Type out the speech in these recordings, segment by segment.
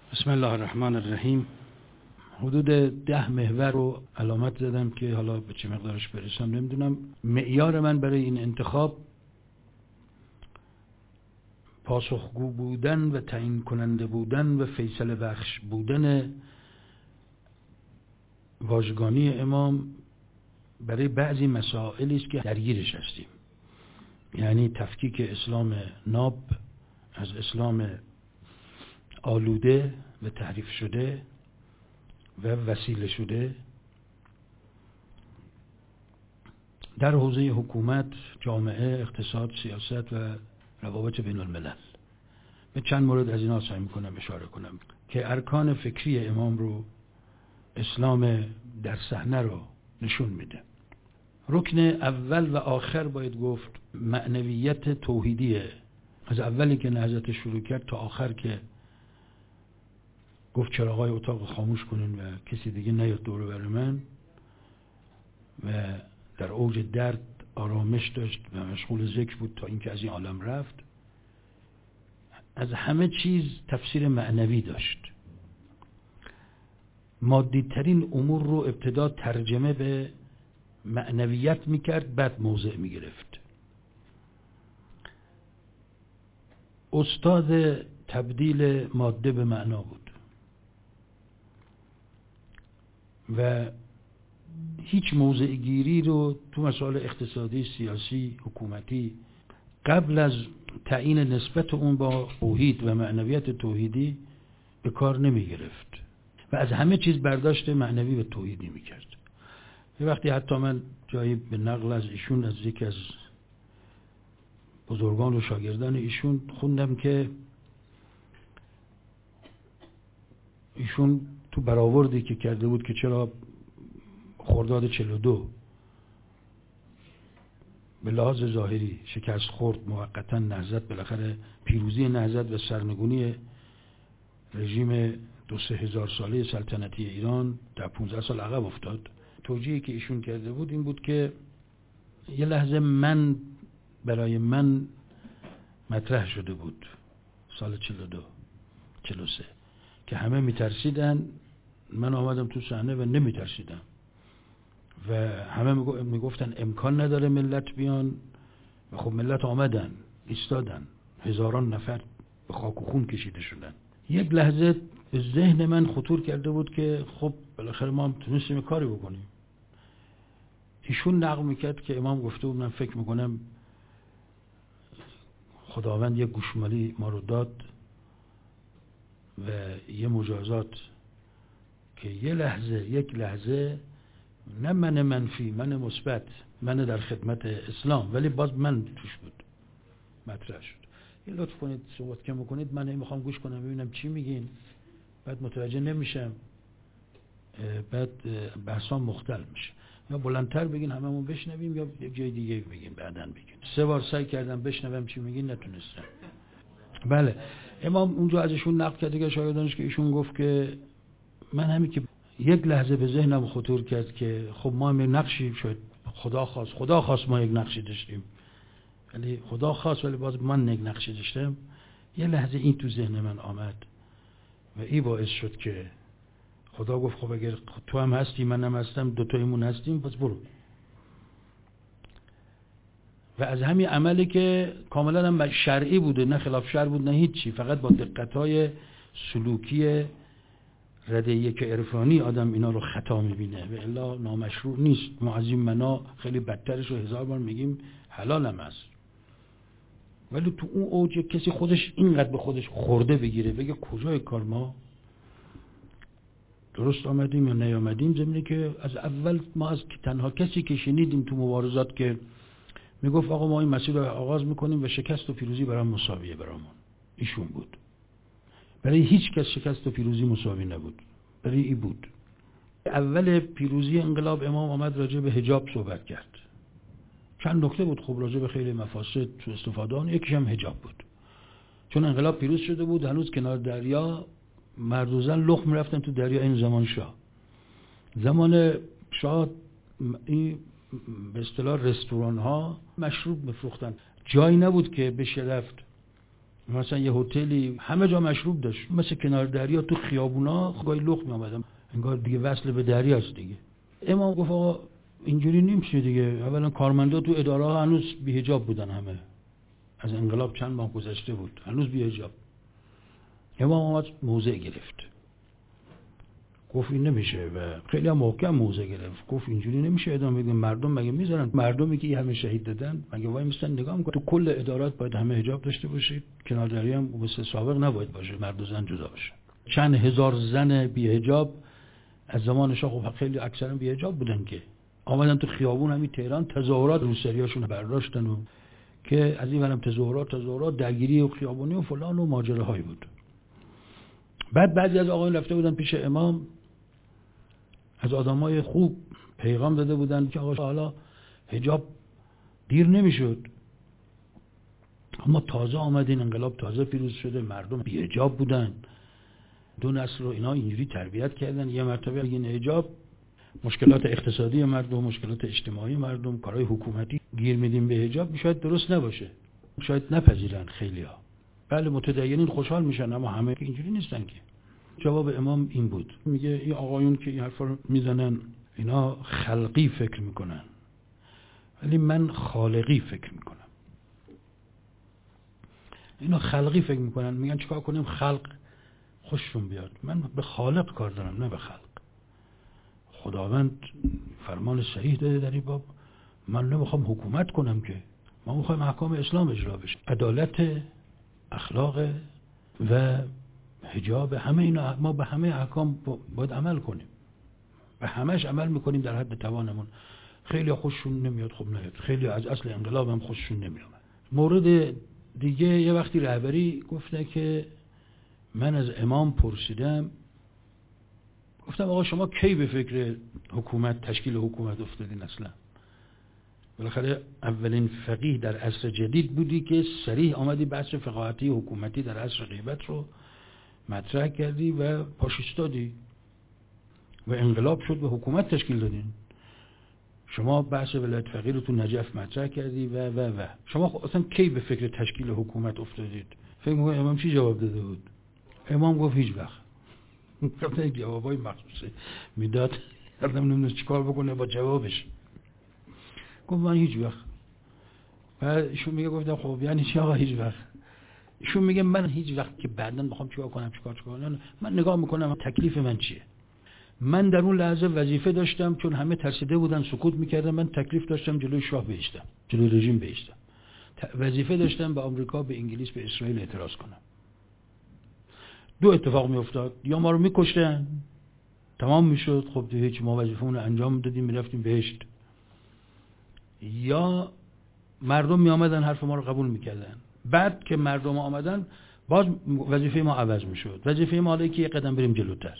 بسم الله الرحمن الرحیم. حدود 10 محور رو علامت زدم که حالا به چه مقدارش برسم نمیدونم. معیار من برای این انتخاب پاسخگو بودن و تعیین کننده بودن و فیصله بخش بودن واژگانی امام برای بعضی مسائلی است که درگیرش هستیم، یعنی تفکیک اسلام ناب از اسلام آلوده و تحریف شده و وسیله شده در حوزه حکومت، جامعه، اقتصاد، سیاست و روابط بین الملل. به چند مورد از اینا سعی میکنم اشاره کنم که ارکان فکری امام رو، اسلام در صحنه رو نشون میده. رکن اول و آخر باید گفت معنویت توحیدیه، از اولی که نهضت شروع کرد تا آخر که گفت چراغای اتاق خاموش کنین و کسی دیگه نیاد دور و بر من، و در اوج درد آرامش داشت و مشغول ذکر بود تا اینکه از این عالم رفت. از همه چیز تفسیر معنوی داشت. مادی ترین امور رو ابتدا ترجمه به معنویت میکرد، بعد موضع میگرفت. استاد تبدیل ماده به معنا بود و هیچ موضع گیری رو تو مسائل اقتصادی، سیاسی، حکومتی قبل از تعیین نسبت اون با توحید و معنویت توحیدی به کار نمی گرفت و از همه چیز برداشت معنوی و توحیدی می کرد. یه وقتی حتی من جایی به نقل از ایشون، از یکی از بزرگان و شاگردان ایشون خوندم که ایشون تو برآوردی که کرده بود که چرا خرداد 42 به لحاظ ظاهری شکست خورد موقتا نهضت، بالاخره پیروزی نهضت و سرنگونی رژیم 2-3 هزار ساله سلطنتی ایران در 15 سال عقب افتاد. توجیهی که ایشون کرده بود این بود که یه لحظه من برای من مطرح شده بود سال 42-43 که همه میترسیدن، من آمدم تو صحنه و نمیترسیدم و همه میگفتن امکان نداره ملت بیان و خب ملت آمدن، ایستادن، هزاران نفر به خاک و خون کشیده شدن. یک لحظه به ذهن من خطور کرده بود که خب بالاخره ما هم تونستیم کاری بکنیم. ایشون نقل میکرد که امام گفته بود، من فکر میکنم خداوند یک گوشمالی ما رو داد و یه مجازات که یک لحظه نه من منفی، من مثبت، من در خدمت اسلام، ولی باز من توش بود مطرح شد. یه لطف کنید صحبت کم کنید، من میخوام گوش کنم ببینم چی میگین، بعد متوجه نمیشم، بعد بحثام مختل میشه. یا بلندتر بگین هممون بشنویم یا یک جای دیگه بگین بعداً بگین. 3 بار سعی کردم بشنوم چی میگین، نتونستم. بله، امام اونجا ازشون نقل کرده که شاگردانش که ایشون گفت که من همین که یک لحظه به ذهنم خطور کرد که خب ما هم یک نقشی شاید خدا خواست ما یک نقشی داشتیم، ولی خدا خواست ولی باز من یک نقشی داشتم. یه لحظه این تو ذهن من آمد و این باعث شد که خدا گفت خب اگر تو هم هستی منم هستم، دوتایمون هستیم، پس برو. و از همین عملی که کاملا هم شرعی بوده، نه خلاف شرع بود نه هیچی، فقط با دقت‌های سلوکی رده یک عرفانی آدم اینا رو خطا میبینه و الا نامشروع نیست. ما از این منا خیلی بدترش رو 1000 بار میگیم، حلال هم هست. ولی تو اون اوج کسی خودش اینقدر به خودش خورده بگیره بگه کجای کار ما درست آمدیم یا نیامدیم، زمینه که از اول ما از تنها کسی که شنیدیم تو مبارزات که میگفت آقا ما این مسیر رو آغاز میکنیم و شکست و پیروزی برام مساویه برامون، ایشون بود. برای هیچ کس شکست و پیروزی مساوی نبود، برای ای بود. اول پیروزی انقلاب امام آمد راجع به حجاب صحبت کرد. چند نکته بود خب راجع به خیلی مفاسد تو استفاده اون، یکیش هم حجاب بود. چون انقلاب پیروز شده بود، هنوز کنار دریا مرد و زن لخت میرفتن تو دریا. این زمان شاه این به اصطلاح رستوران ها مشروب میفروختن، جایی نبود که بشه رفت مثلا یه هتلی همه جا مشروب داشت، مثل کنار دریا تو خیابونا گاهی لخت می اومدم، انگار دیگه وصل به دریاست دیگه. امام گفت آقا اینجوری نمیشه دیگه. اولا کارمندا تو اداره ها هنوز بی‌حجاب بودن، همه از انقلاب چند ماه گذشته بود، هنوز بی‌حجاب. امام اومد موضع گرفت، گفت این نمیشه و خیلی هم محکم موضع گرفت. گفت اینجوری نمیشه ادامه بدیم. مردم مگه میذارن؟ مردمی که همه شهید دادن مگه وای میستن نگاه میکنن؟ تو کل ادارات باید همه حجاب داشته باشید، کنار دریا هم مثل سابق نباید باشه، مرد و زن جدا باشه. چند هزار زن بی حجاب از زمان شاه خب خیلی اکثرا بی حجاب بودن که آمدن تو خیابون همین تهران تظاهرات روسریاشون برداشتن و که از این ورم تظاهرات درگیری و خیابونی و فلان و ماجراهایی بود. بعد بعضی از آقایون رفته بودن پیش امام، از آدمای خوب پیغام داده بودن که آقا حالا حجاب دیر نمیشد، اما تازه آمدین، انقلاب تازه پیروز شده، مردم بی حجاب بودن، 2 نسل رو اینا اینجوری تربیت کردن. یه مرتبه این حجاب مشکلات اقتصادی مردم، مشکلات اجتماعی مردم، کارهای حکومتی گیر میدیم به حجاب، شاید درست نباشه، شاید نپذیرن خیلیا. بله متدینین خوشحال میشن، اما همه که اینجوری نیستن که. جواب امام این بود، میگه این آقایون که این حرفا رو میزنن اینا خلقی فکر میکنن، ولی من خالقی فکر میکنم. اینا خلقی فکر میکنن، میگن چیکار کنیم خلق خوششون بیاد. من به خالق کار دارم نه به خلق. خداوند فرمان صحیح داده در این باب، من نمیخوام حکومت کنم که، ما میخوایم احکام اسلام اجرا بشه، عدالت، اخلاق و حجاب، همه اینا ما به همه احکام باید عمل کنیم، به همش عمل میکنیم در حد توانمون. خیلی خوششون نمیاد، خب نه، خیلی از اصل انقلاب هم خوششون نمیاد. مورد دیگه یه وقتی رهبری گفته که من از امام پرسیدم، گفتم آقا شما کی به فکر حکومت، تشکیل حکومت افتادین؟ اصلا بالاخره اولین فقیه در عصر جدید بودی که صریح آمدی بحث فقاهتی حکومتی در عصر غیبت رو مطرح کردی و پاش ایستادی و انقلاب شد و حکومت تشکیل دادین. شما بحث ولایت فقیه رو تو نجف مطرح کردی و شما اصلا کی به فکر تشکیل حکومت افتادید؟ فکر می‌کنم امام چی جواب داده بود؟ امام گفت هیچ وقت. گفت جوابای مخصوصه میداد، آدم نمی‌دونه چیکار بکنه با جوابش. گفت من هیچ وقت. بعد ایشون میگه گفتم خب یعنی چی آقا هیچ وقت؟ ایشون میگه من هیچ وقت که بعداً بخوام چیکار کنم من نگاه میکنم تکلیف من چیه. من در اون لحظه وظیفه داشتم، چون همه ترسیده بودن سکوت میکردن، من تکلیف داشتم جلوی شاه بیستم، جلوی رژیم بیستم. وظیفه داشتم به آمریکا، به انگلیس، به اسرائیل اعتراض کنم. 2 اتفاق میافتاد، یا ما رو میکشتن تمام میشد، خب دیگه هیچ، ما وظیفه‌مون رو انجام میدادیم میرفتیم بهشت، یا مردم میآمدن حرف ما رو قبول میکردن. بعد که مردم آمدن باز وظیفه ما عوض میشد، وظیفه ما حالا که یه قدم بریم جلوتر،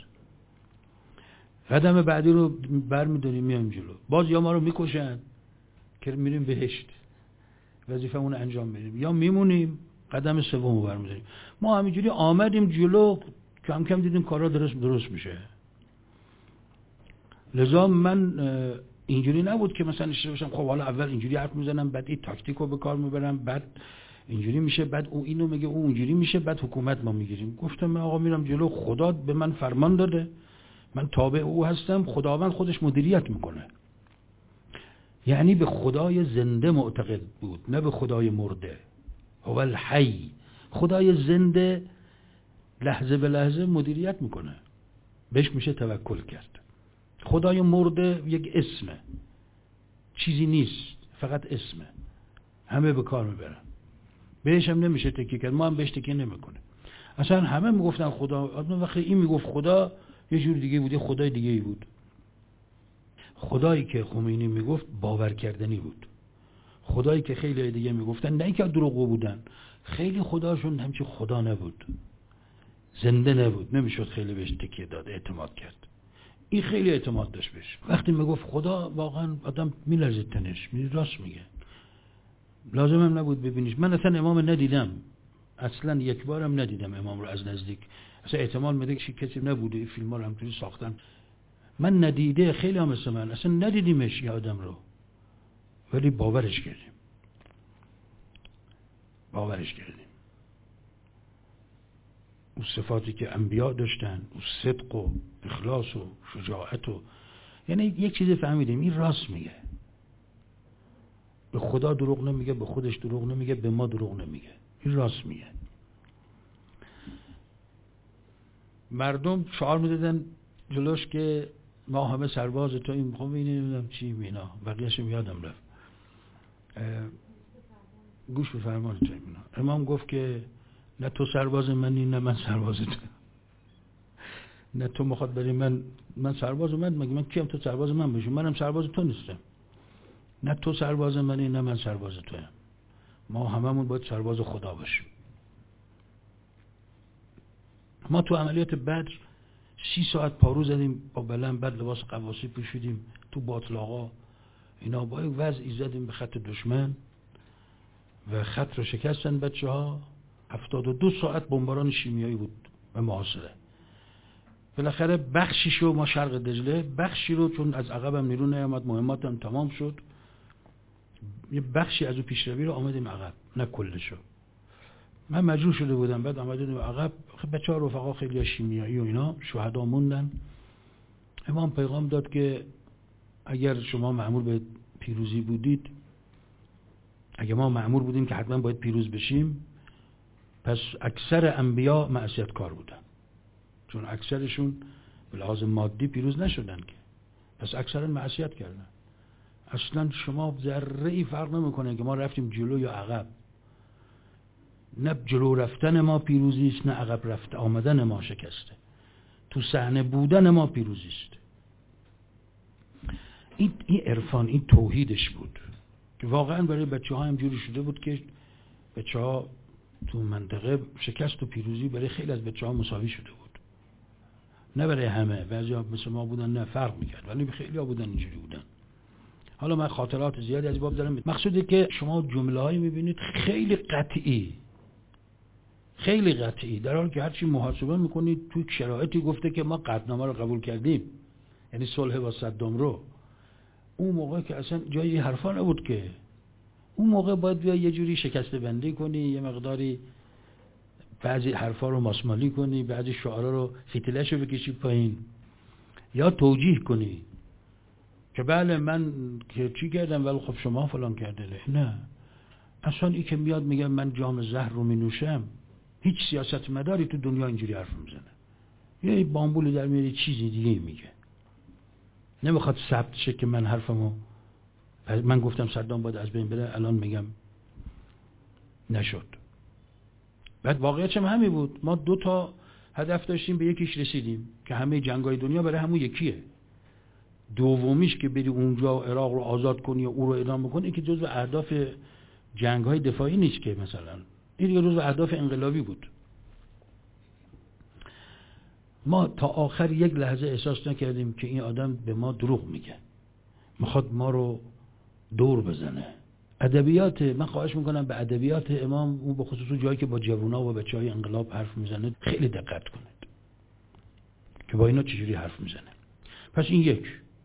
قدم بعدی رو برمی‌داریم میایم جلو، باز یا ما رو میکشن که میریم بهشت وظیفه‌مون رو انجام بدیم، یا میمونیم قدم سومو برمی‌داریم. ما همینجوری آمدیم جلو، کم کم دیدیم کارا درست میشه. لذا من اینجوری نبود که مثلا اشتباه باشم، خب حالا اول اینجوری حرف میزنم، بعد این تاکتیک رو به کار میبرم، بعد اینجوری میشه، بعد او اینو میگه، او اونجوری میشه، بعد حکومت ما میگیریم. گفتم من آقا میرم جلو، خدا به من فرمان داده، من تابع او هستم، خداوند خودش مدیریت میکنه. یعنی به خدای زنده معتقد بود، نه به خدای مرده. هو الحی، خدای زنده لحظه به لحظه مدیریت میکنه، بهش میشه توکل کرد. خدای مرده یک اسمه، چیزی نیست، فقط اسمه، همه به کار میبرن، بهش هم نمیشه تکیه کرد، ما هم بهش تکیه نمیکنه. اصلا همه میگفتن خدا، وقتی این میگفت خدا یه جور دیگه بود، خدای دیگه ای بود. خدایی که خمینی میگفت باور کردنی بود. خدایی که خیلی دیگه میگفتن، نه اینکه دروغگو بودن، خیلی خداشون همچین خدا نبود، زنده نبود، نمیشد خیلی بهش تکیه داد، اعتماد کرد. این خیلی اعتماد داشت بهش. وقتی میگفت خدا واقعا آدم میلرزید تنش، راست میگه، لازم هم نبود ببینیش. من اصلا امام ندیدم، اصلا یک بارم ندیدم امام رو از نزدیک. اصلا احتمال میده که کسی نبوده این فیلم ها رو همطوری ساختن، من ندیده، خیلی هم مثل من اصلا ندیدیمش یه آدم رو، ولی باورش کردیم. اون صفاتی که انبیا داشتن، اون صدق و اخلاص و شجاعت و یعنی یک چیزی فهمیدیم این راست میگه، به خدا دروغ نمیگه، به خودش دروغ نمیگه، به ما دروغ نمیگه، این راست میگه. مردم شعار میدادن جلوش که ما همه سرباز تو، این میخوام نمیدونم چی مینا، بقیه‌شم یادم رفت. گوش به فرمان تو مینا. امام گفت که نه تو سرباز منی نه من سرباز تو، نه تو میخواد بری من سرباز مگه من کیم تو سرباز من بشی؟ منم سرباز تو نیستم. نه تو سرباز منی نه من سرباز تویم. ما هممون باید سرباز خدا باشیم. ما تو عملیات بدر 30 ساعت پارو زدیم با بلند، بعد لباس قواسی پوشیدیم، تو باطلاقا اینا با یک وضعی زدیم به خط دشمن و خط رو شکستن بچه‌ها. 72 ساعت بمباران شیمیایی بود و محاصره. بالاخره بخشیشو ما شرق دجله، بخشی رو چون از عقبم نیرو نیامد، مهماتم تمام شد، یه بخشی از اون پیشروی رو آمدیم عقب، نه کلشو. من مجبور شده بودم، بعد آمدیم عقب. بچه‌ها رفقا خیلی شیمیایی و اینا شهدا موندن. امام پیغام داد که اگر شما مأمور به پیروزی بودید، اگر ما مأمور بودیم که حتما باید پیروز بشیم، پس اکثر انبیا معصیت‌کار بودن، چون اکثرشون به لحاظ مادی پیروز نشدن که، پس اکثرا معصیت کردن. اصلا شما ذره‌ای فرق نمی‌کنه که ما رفتیم جلو یا عقب. نه جلو رفتن ما پیروزی است، نه عقب رفت آمدن ما شکسته. تو صحنه بودن ما پیروزی است. این عرفان، این توحیدش بود که واقعا برای بچه‌ها اینجوری شده بود که بچه‌ها تو منطقه شکست و پیروزی برای خیلی از بچه‌ها مساوی شده بود. نه برای همه، بعضی‌ها مثل ما بودن نه فرق می‌کرد، ولی خیلی‌ها بودن اینجوری بودن. حالا من خاطرات زیادی از باب دارم. مقصودی که شما جمله‌هایی می‌بینید خیلی قطعی، خیلی قطعی، در حالی که هرچی محاسبه می‌کنید توی شرایطی گفته که ما قطعنامه رو قبول کردیم، یعنی صلح با صدام رو. اون موقع که اصلا جای حرفا نبود که، اون موقع باید بیا یه جوری شکسته بندی کنی، یه مقداری بعضی حرفا رو ماسمالی کنی، بعضی شعارا رو فتیله‌شو بکشی پایین، یا توجیه کنی که بله من که چی کردم ولی خب شما فلان کرده. نه، اصلا این که میاد میگه من جام زهر رو می نوشم، هیچ سیاست مداری تو دنیا اینجوری حرف میزنه. یه بامبول در میاری چیزی دیگه میگه، نمیخواد ثبت شه که من حرفمو، من گفتم صدام باید از بین بره، الان میگم نشد. بعد واقعیتش هم همین بود. ما 2 تا هدف داشتیم، به یکیش رسیدیم که همه جنگ‌های دنیا برای همون یکیه. دومیش که بری اونجا عراق رو آزاد کنی و او رو اعدام بکنی، این که جزو اهداف جنگ‌های دفاعی نیست که مثلا، این دیگه جزو اهداف انقلابی بود. ما تا آخر یک لحظه احساس نکردیم که این آدم به ما دروغ میگه، میخواد ما رو دور بزنه. ادبیات، من خواهش میکنم به ادبیات امام، اون به خصوص جایی که با جوونا و بچهای انقلاب حرف میزنه خیلی دقت کنید که با اینا چجوری حرف میزنه. پس این یک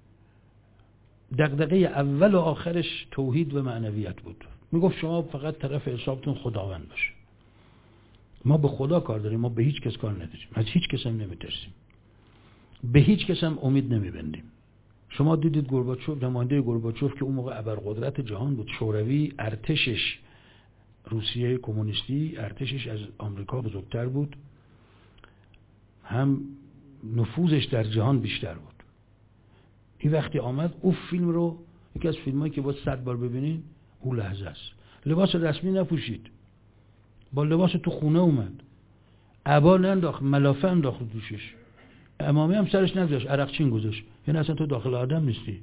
دغدغه اول و آخرش توحید و معنویت بود. میگفت شما فقط طرف حسابتون خداوند باشه. ما به خدا کار داریم، ما به هیچ کس کار نداریم، از هیچ کس هم نمیترسیم، به هیچ کس هم امید نمیبندیم. شما دیدید گورباچوف، نماینده گورباچوف که اون موقع ابرقدرت جهان بود، شوروی، ارتشش، روسیه کمونیستی ارتشش از آمریکا بزرگتر بود، هم نفوذش در جهان بیشتر بود. این وقتی آمد او فیلم رو، یکی از فیلمایی که باید 100 بار ببینین، اون لحظه است. لباس رسمی نپوشید، با لباس تو خونه اومد، عبا ننداخت، ملافه انداخت دوشش، امامه هم سرش نگذاشت، عرقچین گذاشت، یعنی اصلا تو داخل آدم نیستی.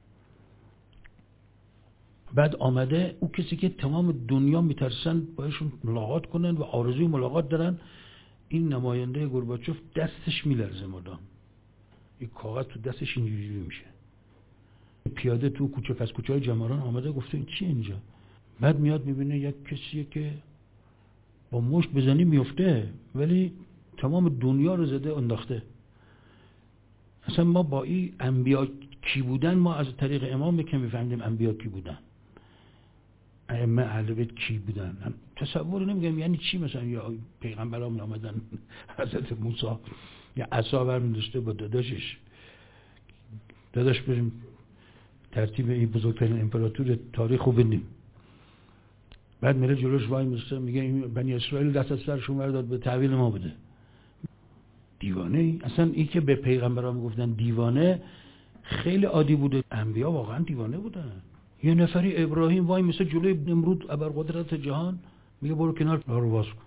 بعد آمده، او کسی که تمام دنیا میترسن بایشون ملاقات کنن و آرزوی ملاقات دارن، این نماینده گورباچوف دستش میلرزه مدام، این کاغذ تو دستش اینجوری میشه. پیاده تو کوچه پس کوچه های جماران آمده، گفته این چیه اینجا؟ بعد میاد میبینه یک کسیه که با مشت بزنی میفته، ولی تمام دنیا رو زده انداخته. اصلا ما با این انبیا کی بودن، ما از طریق امام که میفهمیدیم انبیا کی بودن. ائمه اهل بیت کی بودن؟ تصور نمیگم یعنی چی، مثلا یا پیغمبرا می آمدن حضرت موسی یا عصا برمی داشته با داداشش بریم ترتیب این بزرگترین امپراتور تاریخ رو ببینیم، بعد میره جلوش وای میسته میگه این بنی اسرائیل دست از سرشون برداد به تحویل ما بده. دیوانه ای؟ اصلا این که به پیغمبرا میگفتن دیوانه خیلی عادی بوده، انبیا واقعا دیوانه بودن. یه نفری ابراهیم وای میسته جلوی نمرود ابرقدرت جهان میگه برو کنار راه رو باز کن.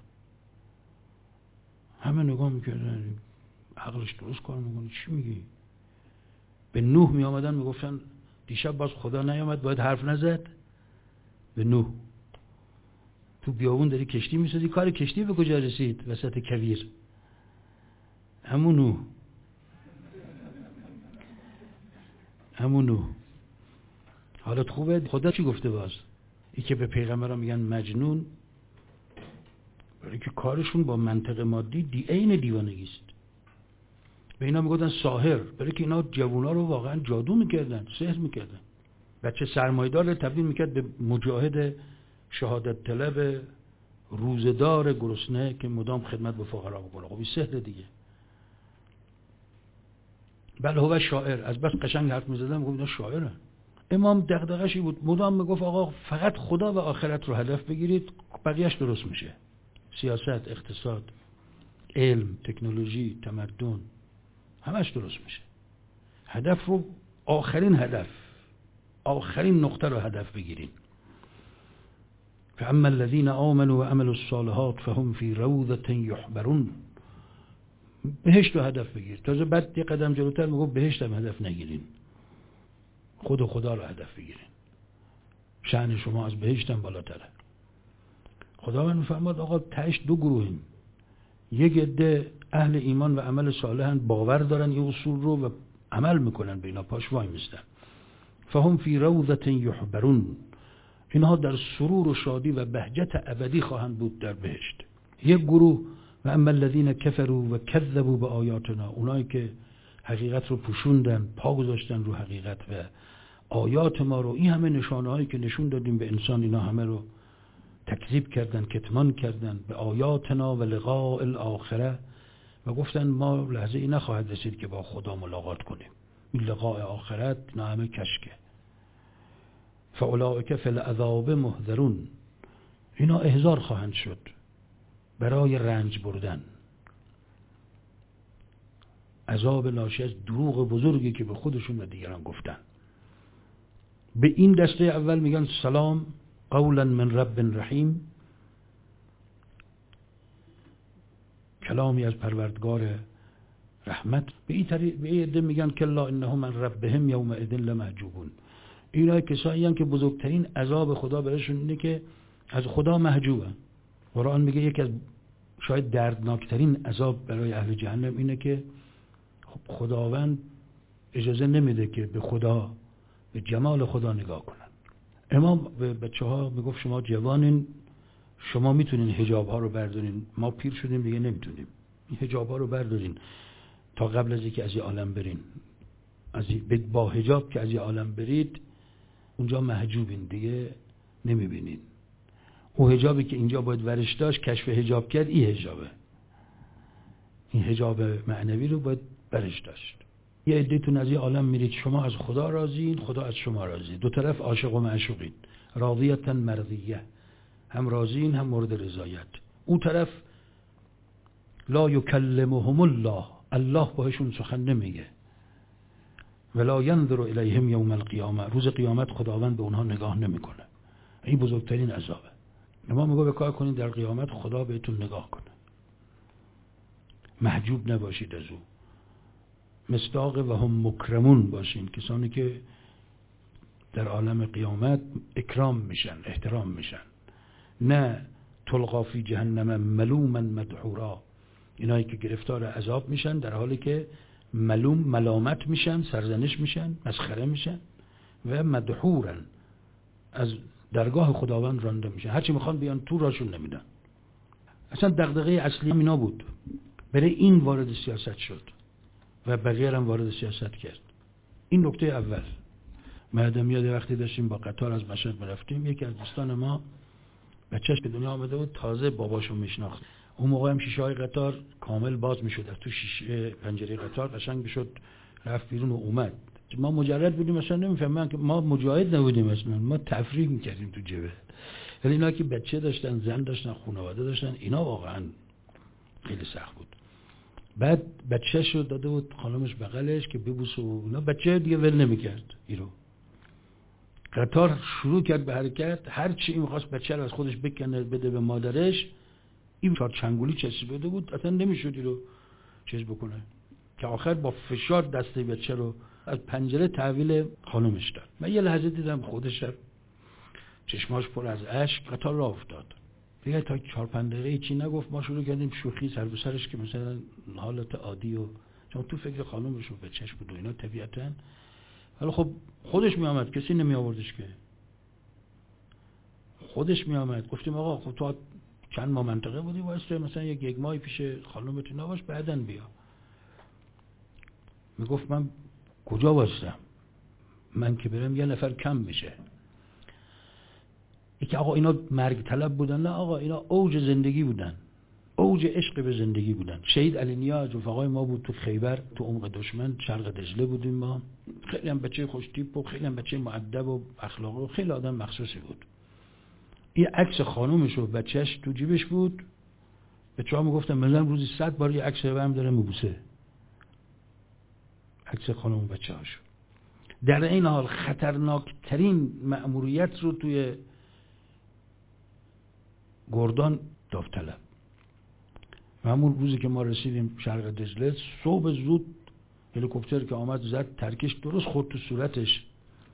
همه نگاه میکردن عقلش درست کار میکنه چی میگی؟ به نوح میآمدن میگفتن دیشب باز خدا نیامد باید حرف نزد. به نوح تو بیابون داری کشتی میسازی، کار کشتی به کجا رسید؟ وسط کویر. همون نوح حالت خوبه؟ خدا چی گفته باز؟ این که به پیغمبران میگن مجنون برای که کارشون با منطق مادی عین دیوانگی است. به اینا میگفتن ساحر برای که اینا جوونا رو واقعا جادو میکردن، سحر میکردن. بچه سرمایه‌دار رو تبدیل میکرد به مجاهد شهادت طلب روزدار گرسنه که مدام خدمت به فقرا بکنه. خب این سحر دیگه. بله هو شاعر، از بس قشنگ حرف میزدن میگفت اینا شاعرن. امام دغدغه‌ش بود، مدام میگفت آقا فقط خدا و آخرت رو هدف بگیرید بقیه‌اش درست میشه. سیاست، اقتصاد، علم، تکنولوژی، تمدن همش درست میشه. هدف رو آخرین نقطه رو هدف بگیرین. فاما الذين آمنوا وعملوا الصالحات فهم في روضة يحبرون. بهشت رو هدف بگیر. تازه بعد یه قدم جلوتر میگه بهشت هم هدف نگیرین، خدا رو هدف بگیرین، شأن شما از بهشت هم بالاتره. خداوند میفرماد آقا تهش دو گروهیم، یک عده اهل ایمان و عمل صالحن، باور دارن این اصول رو و عمل میکنن، به اینا پاش وای میستن. فهم فی روضة یحبرون، اینها در سرور و شادی و بهجت ابدی خواهند بود در بهشت. یک گروه و اما الذین کفروا و کذبوا بآیاتنا، اونایی که حقیقت رو پوشوندن، پا گذاشتن رو حقیقت و آیات ما رو، این همه نشانه هایی که نشون دادیم به انسان، اینا همه رو تکذیب کردن، کتمان کردن به آیاتنا و لقاء الاخره و گفتن ما لحظه ای نخواهد رسید که با خدا ملاقات کنیم. این لقاء آخرت اینا همه کشکه. فاولئک فی العذاب محضرون، اینا احضار خواهند شد برای رنج بردن، عذاب ناشی از دروغ بزرگی که به خودشون و دیگران گفتن. به این دسته اول میگن سلام قولا من رب رحیم، کلامی از پروردگار رحمت. به این عده میگن کلا انهم من ربهم یومئذ لمحجوبون. اینا کسایی هستند که بزرگترین عذاب خدا برایشون اینه که از خدا محجوبن. قرآن میگه یکی از شاید دردناکترین عذاب برای اهل جهنم اینه که خداوند اجازه نمیده که به خدا، به جمال خدا نگاه کنن. امام به بچه ها میگفت شما جوانین، شما میتونین حجاب ها رو بردارین، ما پیر شدیم دیگه نمیتونیم. این حجاب ها رو بردارین تا قبل از اینکه از این عالم برین. با حجاب که از این عالم برید اونجا محجوبین، دیگه نمیبینین. او حجابی که اینجا باید ورش داشت، کشف حجاب کرد، این حجابه. این حجاب معنوی رو باید برش داشت. یه عده‌تون از این عالم میرید، شما از خدا راضیین، خدا از شما راضی، دو طرف عاشق و معشوقین، راضیة مرضیه، هم راضیین هم مورد رضایت. اون طرف لا یکلمهم الله، الله باهاشون سخن نمیگه. ولا ینظر الیهم یوم القیامه، روز قیامت خداوند به اونها نگاه نمیکنه. این بزرگترین عذابه. ما میگه بکار کنید در قیامت خدا بهتون نگاه کنه، محجوب نباشید از او. مصداق و هم مکرمون باشین، کسانی که در عالم قیامت اکرام میشن، احترام میشن. نه تلقا فی جهنم ملوما مدحورا، اینایی که گرفتار عذاب میشن در حالی که ملوم، ملامت میشن، سرزنش میشن، مسخره میشن و مدحورن، از درگاه خداوند رانده میشن. هرچی میخوان بیان تو راشون نمیدن. اصلا دغدغه اصلی اینا بود، برای این وارد سیاست شد و بقیه هم وارد سیاست کرد. این نکته اول. بعدم یاد وقتی داشتیم با قطار از مشهد برفتیم، یکی از دوستان ما بچهش به دنیا آمده بود، تازه باباشو میشناخت. اون موقع هم شیشه های قطار کامل باز میشد، از تو شیشه پنجره قطار قشنگ میشد رفت بیرون و اومد. ما مجرد بودیم، مثلا نمیفهمن که ما مجاهد نبودیم، اصلا ما تفریح میکردیم تو جبهه. ولی اینا که بچه داشتن، زن داشتن، خانواده داشتن، اینا واقعا خیلی سخت بود. بعد بچه‌شو داده بود خانمش بغلش که ببوسه و اینا، بچه دیگه ول نمیکرد ایرو. قطار شروع کرد به حرکت، هر چی این می‌خواست بچه رو از خودش بکنه بده به مادرش، این چهار چنگولی چسبیده بود، اصلا نمیشد رو چیز بکنه، که آخر با فشار دسته بچه رو از پنجره تحویل خانمش داد. من یه لحظه دیدم خودش چشماش پر از اشک، قطار راه افتاد. دیگه تا 4-5 دقیقه چی نگفت، ما شروع کردیم شوخی سر به سرش که مثلا حالت عادی، و چون تو فکر خانمش و بچه‌ش بود و اینا طبیعتاً. ولی خب خودش می آمد، کسی نمی آوردش که، خودش می آمد. گفتیم آقا خب تو چند ماه منطقه بودی واسه مثلا یک ماه پیش خانمت نباش، بعداً بیا. میگفت من کجا واسم، من که برم یه نفر کم میشه. که آقا اینا مرگ طلب بودن؟ نه آقا، اینا اوج زندگی بودن، اوج عشق به زندگی بودن. شهید علی نیاز رفقای ما بود تو خیبر، تو عمق دشمن شرق دجله بودیم ما. خیلی هم بچه خوش تیپ و خیلی هم بچه مؤدب و اخلاقی و خیلی آدم مخصوصی بود. این عکس خانومش و بچهش تو جیبش بود. بچه‌ها میگفتن مثلا روزی 100 بار یه عکس هم داره میبوسه، عکس خانم و بچه‌هاش. در این حال خطرناکترین مأموریت رو توی گردان داوطلب. همون روزی که ما رسیدیم شرق دجله، صبح زود هلیکوپتر که آمد زد ترکش درست خورد تو صورتش،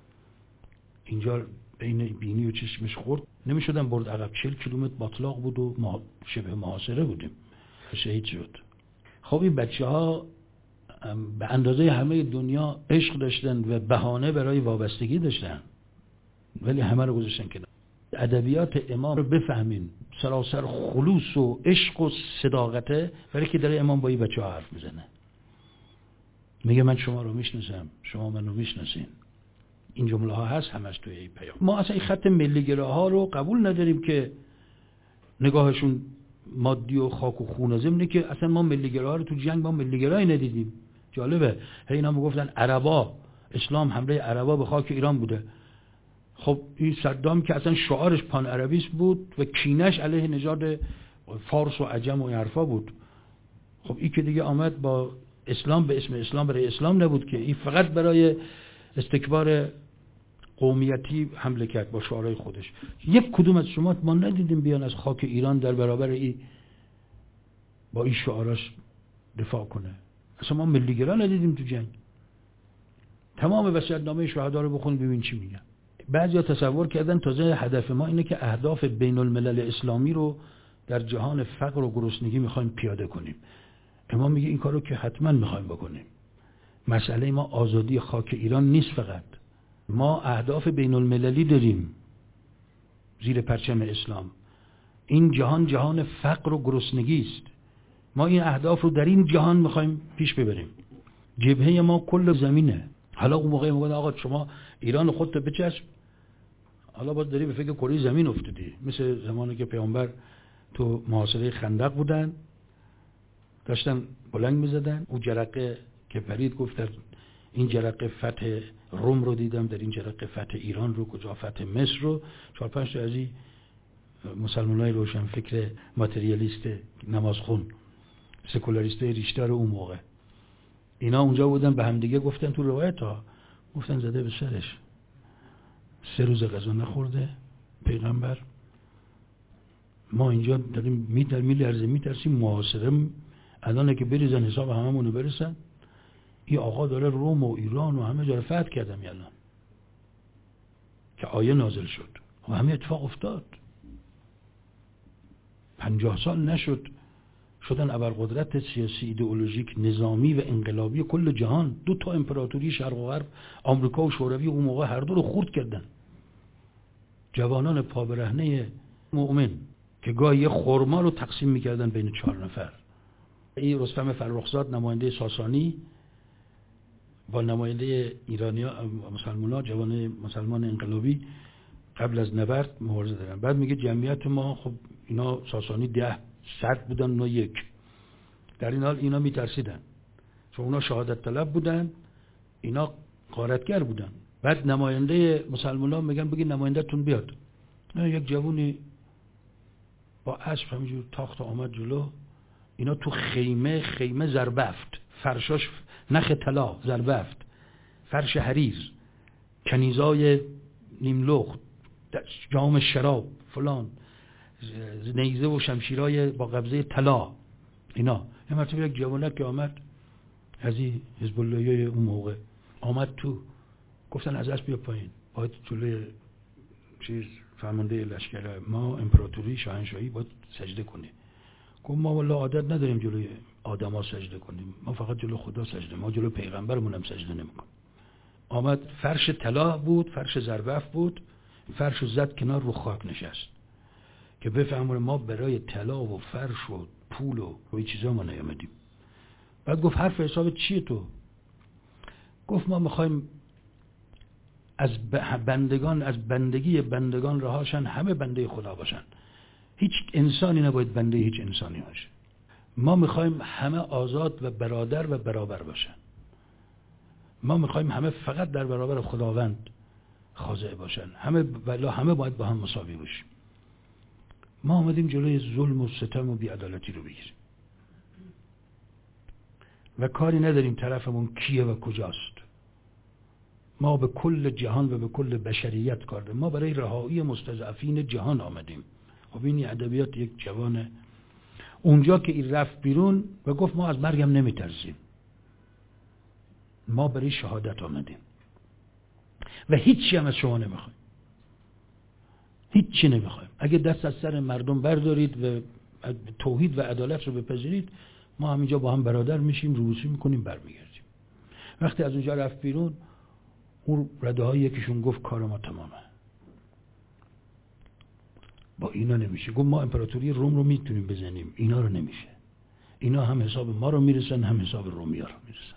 اینجا بین بینی و چشمش خورد، نمیشدن برد عقب. 40 کیلومتر باطلاق بود و ما شبه محاصره بودیم. شهید شد. خب این بچه ها به اندازه همه دنیا عشق داشتن و بهانه برای وابستگی داشتن، ولی همه رو گذاشتن کنار. ادبیات امام رو بفهمین، سراسر خلوص و عشق و صداقته، ولی که داره امام با این بچه ها حرف میزنه، میگه من شما رو میشناسم، شما منو میشناسین. این جمله ها هست همش توی این پیام. ما اصلا این خط ملی‌گراها رو قبول نداریم که نگاهشون مادی و خاک و خون، ضمن که اصلا ما ملی‌گراها رو تو جنگ ما ملی‌گرایی ندیدیم. جالبه اینا میگفتن عربا، اسلام حمله عربا به خاک ایران بوده. خب این صدام که اصلا شعارش پان عربیست بود و کینش علیه نژاد فارس و عجم و این حرفا بود. خب این که دیگه آمد با اسلام به اسم اسلام برای اسلام نبود که، این فقط برای استکبار قومیتی حمله کرد با شعارهای خودش. یک کدوم از شما ما ندیدیم بیان از خاک ایران در برابر این با این شعاراش دفاع کنه. اصلا ما ملی‌گرا ندیدیم تو جنگ. تمام وصیت‌نامه شهدا رو بخون ببین چی میگن. بعضیا تصور کردن تازه هدف ما اینه که اهداف بین الملل اسلامی رو در جهان فقر و گرسنگی میخوایم پیاده کنیم. امام میگه این کارو که حتما میخوایم بکنیم. مسئله ما آزادی خاک ایران نیست، فقط ما اهداف بین المللی داریم زیر پرچم اسلام. این جهان جهان فقر و گرسنگی است. ما این اهداف رو در این جهان میخوایم پیش ببریم. جبهه ما کل زمینه. حالا اون موقع میگن آقا شما ایران خودت بچسب، حالا باز داری به فکر کره زمین افتادی، مثل زمانی که پیامبر تو محاصره خندق بودن داشتن بلنگ میزدن، اون جرقه که فرید گفت در این جرقه فتح روم رو دیدم، در این جرقه فتح ایران رو، کجا فتح مصر رو. 4-5 تا از این مسلمانای روشن فکر ماتریالیست نمازخون سکولاریست ریشتر اون موقع، اینا اونجا بودن به هم دیگه گفتن تو روایت ها، گفتن زده به سرش 3 روز غذا نخورده پیغمبر، ما اینجا داریم میترسیم محاصره الان که بریزن حساب هممونو برسن. این آقا داره روم و ایران و همه جا رو فتح کردم الان که آیه نازل شد و همه اتفاق افتاد. 50 سال نشد شدن ابرقدرت سیاسی، ایدئولوژیک، نظامی و انقلابی کل جهان. 2 تا امپراتوری شرق و غرب، آمریکا و شوروی اون موقع هر دو رو خورد کردن. جوانان پابرهنه مؤمن که گاهی یه خرما رو تقسیم میکردن بین 4 نفر. این رستم فرخزاد نماینده ساسانی با نماینده ایرانیا مسلمان‌ها، جوان مسلمان انقلابی قبل از نبرد مبارزه دارن. بعد میگه جمعیت ما خب اینا ساسانی 10 بودن، اونا 1. در این حال اینا میترسیدن چون اونا شهادت طلب بودن، اینا غارتگر بودن. بعد نماینده مسلمان‌ها میگن بگید نماینده‌تون بیاد. یک جوونی با اسب همینجور تاخت آمد جلو. اینا تو خیمه زربفت، فرشاش نخ طلا زربفت، فرش حریر، کنیزای نیملخت، جام شراب فلان، نیزه و شمشیرای با قبضه طلا. اینا یه مرتبه یک جوانک که آمد از این حزب اللهی اون موقع آمد تو، گفتن از اسب بیا پایین، باید جلوی فرمانده لشکر ما امپراتوری شاهنشاهی باید سجده کنی. گفت ما والله عادت نداریم جلوی آدما سجده کنیم، ما فقط جلوی خدا سجده، ما جلوی پیغمبرمون هم سجده نمیکنیم. آمد فرش طلا بود، فرش زربفت بود، فرشو زد کنار، رو خاک نشست که بفهمونه ما برای طلا و فرش و پول و این چیزا ما نیامدیم. بعد گفت حرف حساب چیه تو؟ گفت ما میخوایم از بندگان، از بندگی بندگان رهاشن، همه بنده خدا باشن، هیچ انسانی نباید بنده هیچ انسانی باشه. ما میخوایم همه آزاد و برادر و برابر باشن. ما میخوایم همه فقط در برابر خداوند خاضع باشن، همه باید با هم مساوی باشیم. ما آمدیم جلوی ظلم و ستم و بی‌عدالتی رو بگیریم و کاری نداریم طرفمون کیه و کجاست. ما به کل جهان و به کل بشریت کار داریم. ما برای رهایی مستضعفین جهان آمدیم. خب این ادبیات یک جوانه اونجا که این رفت بیرون و گفت ما از مرگم نمیترسیم، ما برای شهادت آمدیم و هیچی هم از شما نمیخوایم، هیچی نمیخوایم. اگه دست از سر مردم بردارید و توحید و عدالت رو بپذیرید، ما همینجا با هم برادر میشیم، روبوسی میکنیم، برمیگردیم. وقتی از اونجا رفت بیرون، اون رده های یکیشون گفت کار ما تمامه، با اینا نمیشه. گفت ما امپراتوری روم رو میتونیم بزنیم، اینا رو نمیشه. اینا هم حساب ما رو میرسن، هم حساب رومیا رو میرسن،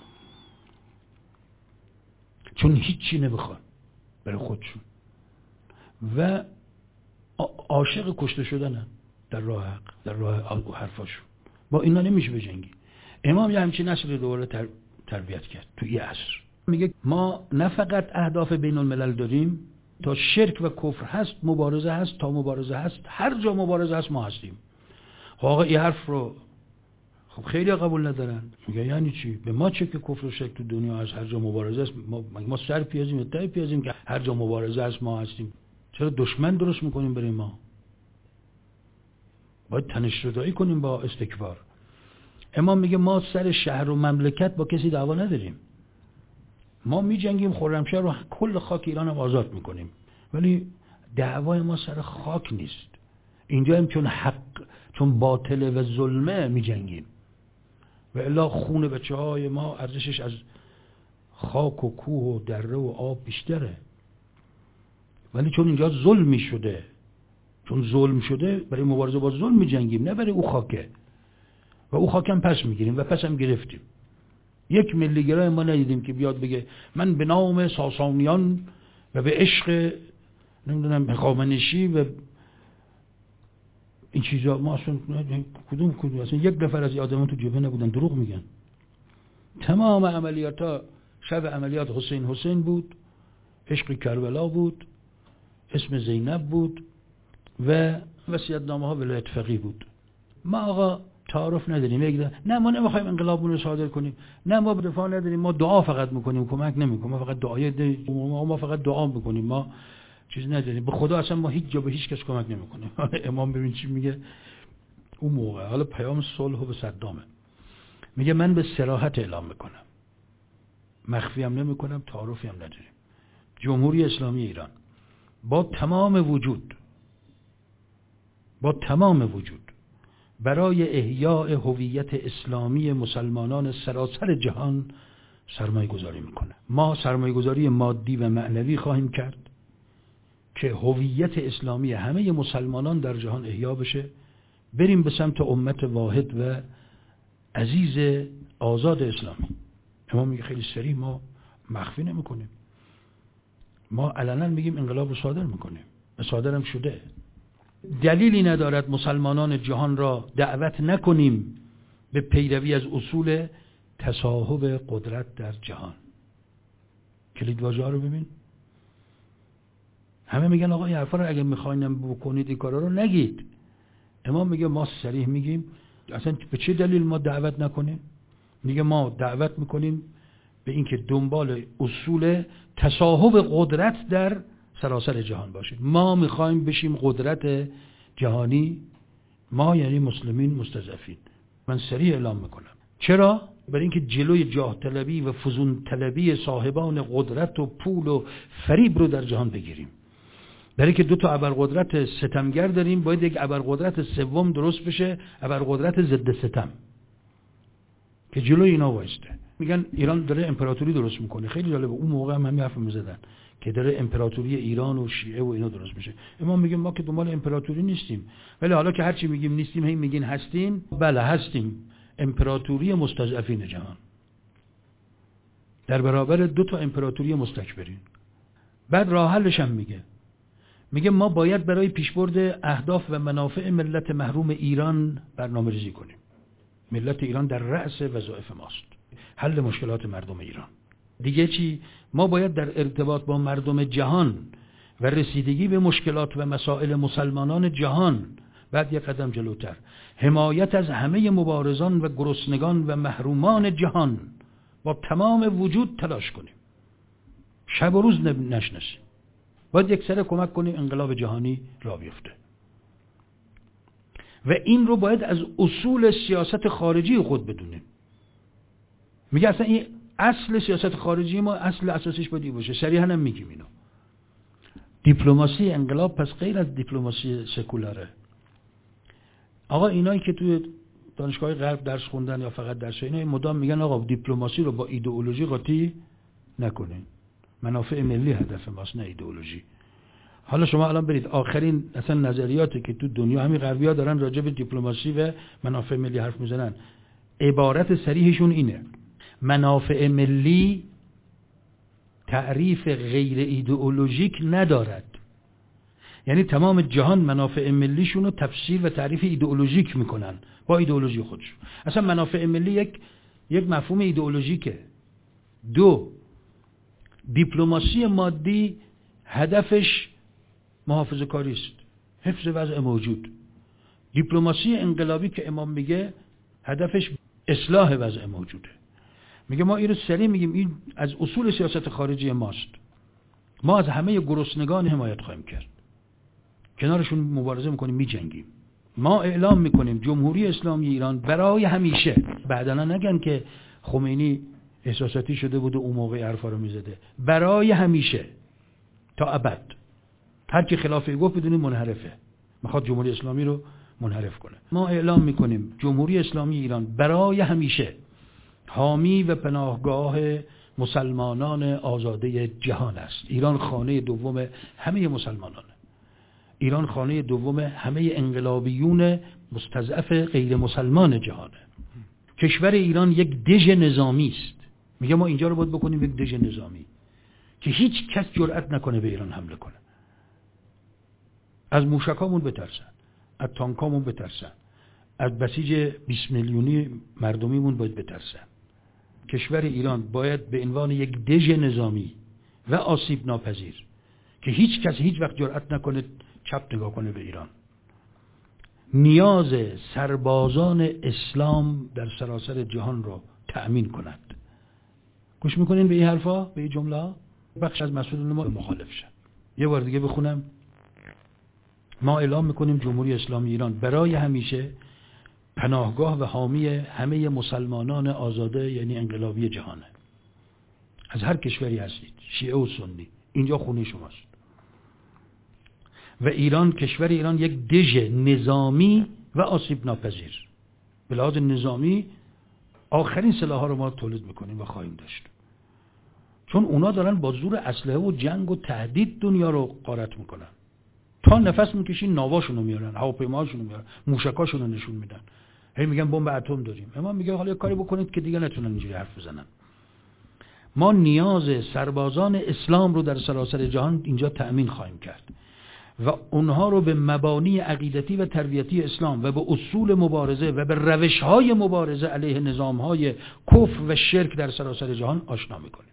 چون هیچی نمیخوان برای خودشون و عاشق کشته شدنن در راه حق، در راه حرفاشون. با اینا نمیشه بجنگی. امام یه همچین نسل دوباره تربیت کرد تو این عصر. میگه ما نه فقط اهداف بین الملل داریم، تا شرک و کفر هست مبارزه هست، تا مبارزه هست هر جا مبارزه هست ما هستیم. آقا این حرف رو خب خیلی قبول ندارن. میگه یعنی چی؟ به ما چه که کفر و شرک تو دنیا هست، هر جا مبارزه است ما سر پیازیم، تای پیازیم که هر جا مبارزه است ما هستیم. چرا دشمن درست میکنیم برای ما؟ باید تنش رضایی کنیم با استکبار. امام میگه ما سر شهر و مملکت با کسی دعوا نداریم، ما میجنگیم خرمشهر رو کل خاک ایران هم آزاد میکنیم، ولی دعوای ما سر خاک نیست. اینجا هم چون باطله و ظلمه میجنگیم و الا خون بچه‌های ما ارزشش از خاک و کوه و دره و آب بیشتره، ولی چون اینجا ظلمی شده، چون ظلم شده، برای مبارزه با ظلم میجنگیم، نه برای او خاکه. و او خاکم پس میگیریم و پس هم گرفتیم. یک ملیگرای ما ندیدیم که بیاد بگه من به نام ساسانیان و به عشق نمیدونم هخامنشی و این چیزا، ما اصلا کدوم اصلا یک نفر از آدمان تو جبهه نبودن، دروغ میگن. تمام عملیات شب عملیات حسین بود، عشق کربلا بود، اسم زینب بود و وصیت‌نامه ها ولایت فقیه بود. ما آقا تعارف نداریم، نه ما نمیخوایم انقلابمون رو صادر کنیم، نه ما دفاع نداریم، ما دعا فقط میکنیم، کمک نمیکنیم، ما فقط ما فقط دعا میکنیم، ما چیز نداریم، به خدا اصلا ما هیچ جا به هیچ کس کمک نمیکنیم. امام ببین چی میگه اون موقع، حالا پیام صلح به صدامه، میگه من به صراحت اعلام میکنم، مخفی هم نمیکنم، تعارفی هم نداریم. جمهوری اسلامی ایران با تمام وجود برای احیاء هویت اسلامی مسلمانان سراسر جهان سرمایه گذاری میکنه. ما سرمایه گذاری مادی و معنوی خواهیم کرد که هویت اسلامی همه مسلمانان در جهان احیا بشه، بریم به سمت امت واحد و عزیز آزاد اسلامی. امام میگه خیلی سریع ما مخفی نمیکنیم، ما علنا میگیم انقلاب رو صادر میکنیم، صادرم شده. دلیلی ندارد مسلمانان جهان را دعوت نکنیم به پیروی از اصول تصاحب قدرت در جهان. کلید واژه ها رو ببین، همه میگن آقا این حرفا رو اگه میخواین بکنید این کارا رو نگید. امام میگه ما صریح میگیم اصلا به چه دلیل ما دعوت نکنیم؟ میگه ما دعوت میکنیم به اینکه دنبال اصول تصاحب قدرت در سراسر جهان باشیم. ما میخوایم بشیم قدرت جهانی، ما یعنی مسلمین مستضعفین. من صریح اعلام میکنم. چرا؟ برای اینکه جلوی جاه طلبی و فزون طلبی صاحبان قدرت و پول و فریب رو در جهان بگیریم. برای اینکه 2 تا ابرقدرت ستمگر داریم، باید یک ابرقدرت سوم درست بشه، ابرقدرت ضد ستم که جلوی اینا وایسته. میگن ایران داره امپراتوری درست میکنه. خیلی جالبه، اون موقع هم همین حرف میزدن که داره امپراتوری ایران و شیعه و اینا درست میشه. امام میگه ما که دنبال امپراتوری نیستیم، ولی حالا که هرچی میگیم نیستیم هی میگین هستیم. بله هستیم، امپراتوری مستضعفین جهان در برابر 2 تا امپراتوری مستکبرین. بعد راه حلش هم میگه ما باید برای پیشبرد اهداف و منافع ملت محروم ایران برنامه‌ریزی کنیم. ملت ایران در رأس وظایف ماست، حل مشکلات مردم ایران. دیگه چی؟ ما باید در ارتباط با مردم جهان و رسیدگی به مشکلات و مسائل مسلمانان جهان، بعد یک قدم جلوتر، حمایت از همه مبارزان و گرسنگان و محرومان جهان با تمام وجود تلاش کنیم، شب و روز نشناسیم. باید یک سره کمک کنیم انقلاب جهانی را بیفته. و این رو باید از اصول سیاست خارجی خود بدونیم. میگه اصلا این اصل سیاست خارجی ما، اصل اساسیش باید این باشه. صریحا هم میگیم اینو. دیپلماسی انقلاب پس غیر از دیپلماسی سکولاره. آقا اینایی که توی دانشگاه غرب درس خوندن یا فقط درس اینا مدام میگن آقا دیپلماسی رو با ایدئولوژی قاطی نکنین. منافع ملی هدف ماست، نه ایدئولوژی. حالا شما الان برید آخرین اصلا نظریاتی که تو دنیا همین غربی‌ها دارن راجع به دیپلماسی و منافع ملی حرف میزنن، عبارت صریحشون اینه: منافع ملی تعریف غیر ایدئولوژیک ندارد. یعنی تمام جهان منافع ملیشون رو تفسیر و تعریف ایدئولوژیک میکنن با ایدئولوژی خودشون. اصلا منافع ملی یک مفهوم ایدئولوژیکه. 2 دیپلماسی مادی هدفش محافظه کاری است، حفظ وضع موجود. دیپلماسی انقلابی که امام میگه هدفش اصلاح وضع موجوده. میگه ما این رو سریع میگیم این از اصول سیاست خارجی ماست. ما از همه گرسنگان حمایت خواهیم کرد، کنارشون مبارزه میکنیم، میجنگیم. ما اعلام میکنیم جمهوری اسلامی ایران برای همیشه. بعداً نگن که خمینی احساساتی شده بود و اون موقع حرفا رو میزده. برای همیشه تا ابد. هر کی خلاف گفت بدونید منحرفه، میخواد جمهوری اسلامی رو منحرف کنه. ما اعلام میکنیم جمهوری اسلامی ایران برای همیشه حامی و پناهگاه مسلمانان آزاده جهان است. ایران خانه دوم همه مسلمانانه. ایران خانه دوم همه انقلابیون مستضعف غیر مسلمان جهانه. کشور ایران یک دژ نظامی است. میگه ما اینجا رو باید بکنیم یک دژ نظامی که هیچ کس جرئت نکنه به ایران حمله کنه. از موشکامون بترسن، از تانکامون بترسن، از بسیج 20 میلیونی مردمیمون باید بترسن. کشور ایران باید به عنوان یک دژ نظامی و آسیب ناپذیر که هیچ کس هیچ وقت جرئت نکنه چپ نگاه کنه به ایران، نیاز سربازان اسلام در سراسر جهان رو تأمین کند. گوش میکنین به این حرفا، به این جمله؟ بخش از مسئولین ما مخالف شد. یه بار دیگه بخونم. ما اعلام میکنیم جمهوری اسلامی ایران برای همیشه پناهگاه و حامی همه مسلمانان آزاده یعنی انقلابی جهانه. از هر کشوری هستید، شیعه و سنی، اینجا خونه شماست. و ایران، کشور ایران یک دژ نظامی و آسیب ناپذیر. به لحاظ نظامی آخرین سلاح‌ها رو ما تولید میکنیم و خواهیم داشت. چون اونا دارن با زور اسلحه و جنگ و تهدید دنیا رو غارت میکنن. تا نفس میکشین ناواشونو میارن، هواپیماهاشونو میارن، موشکاشونو نشون میدن. هی میگن بمب اتم داریم. امام میگه حالا کاری بکنید که دیگه نتونن اینجوری حرف بزنن. ما نیاز سربازان اسلام رو در سراسر جهان اینجا تأمین خواهیم کرد و اونها رو به مبانی عقیدتی و تربیتی اسلام و به اصول مبارزه و به روش‌های مبارزه علیه نظام‌های کفر و شرک در سراسر جهان آشنا می‌کنیم.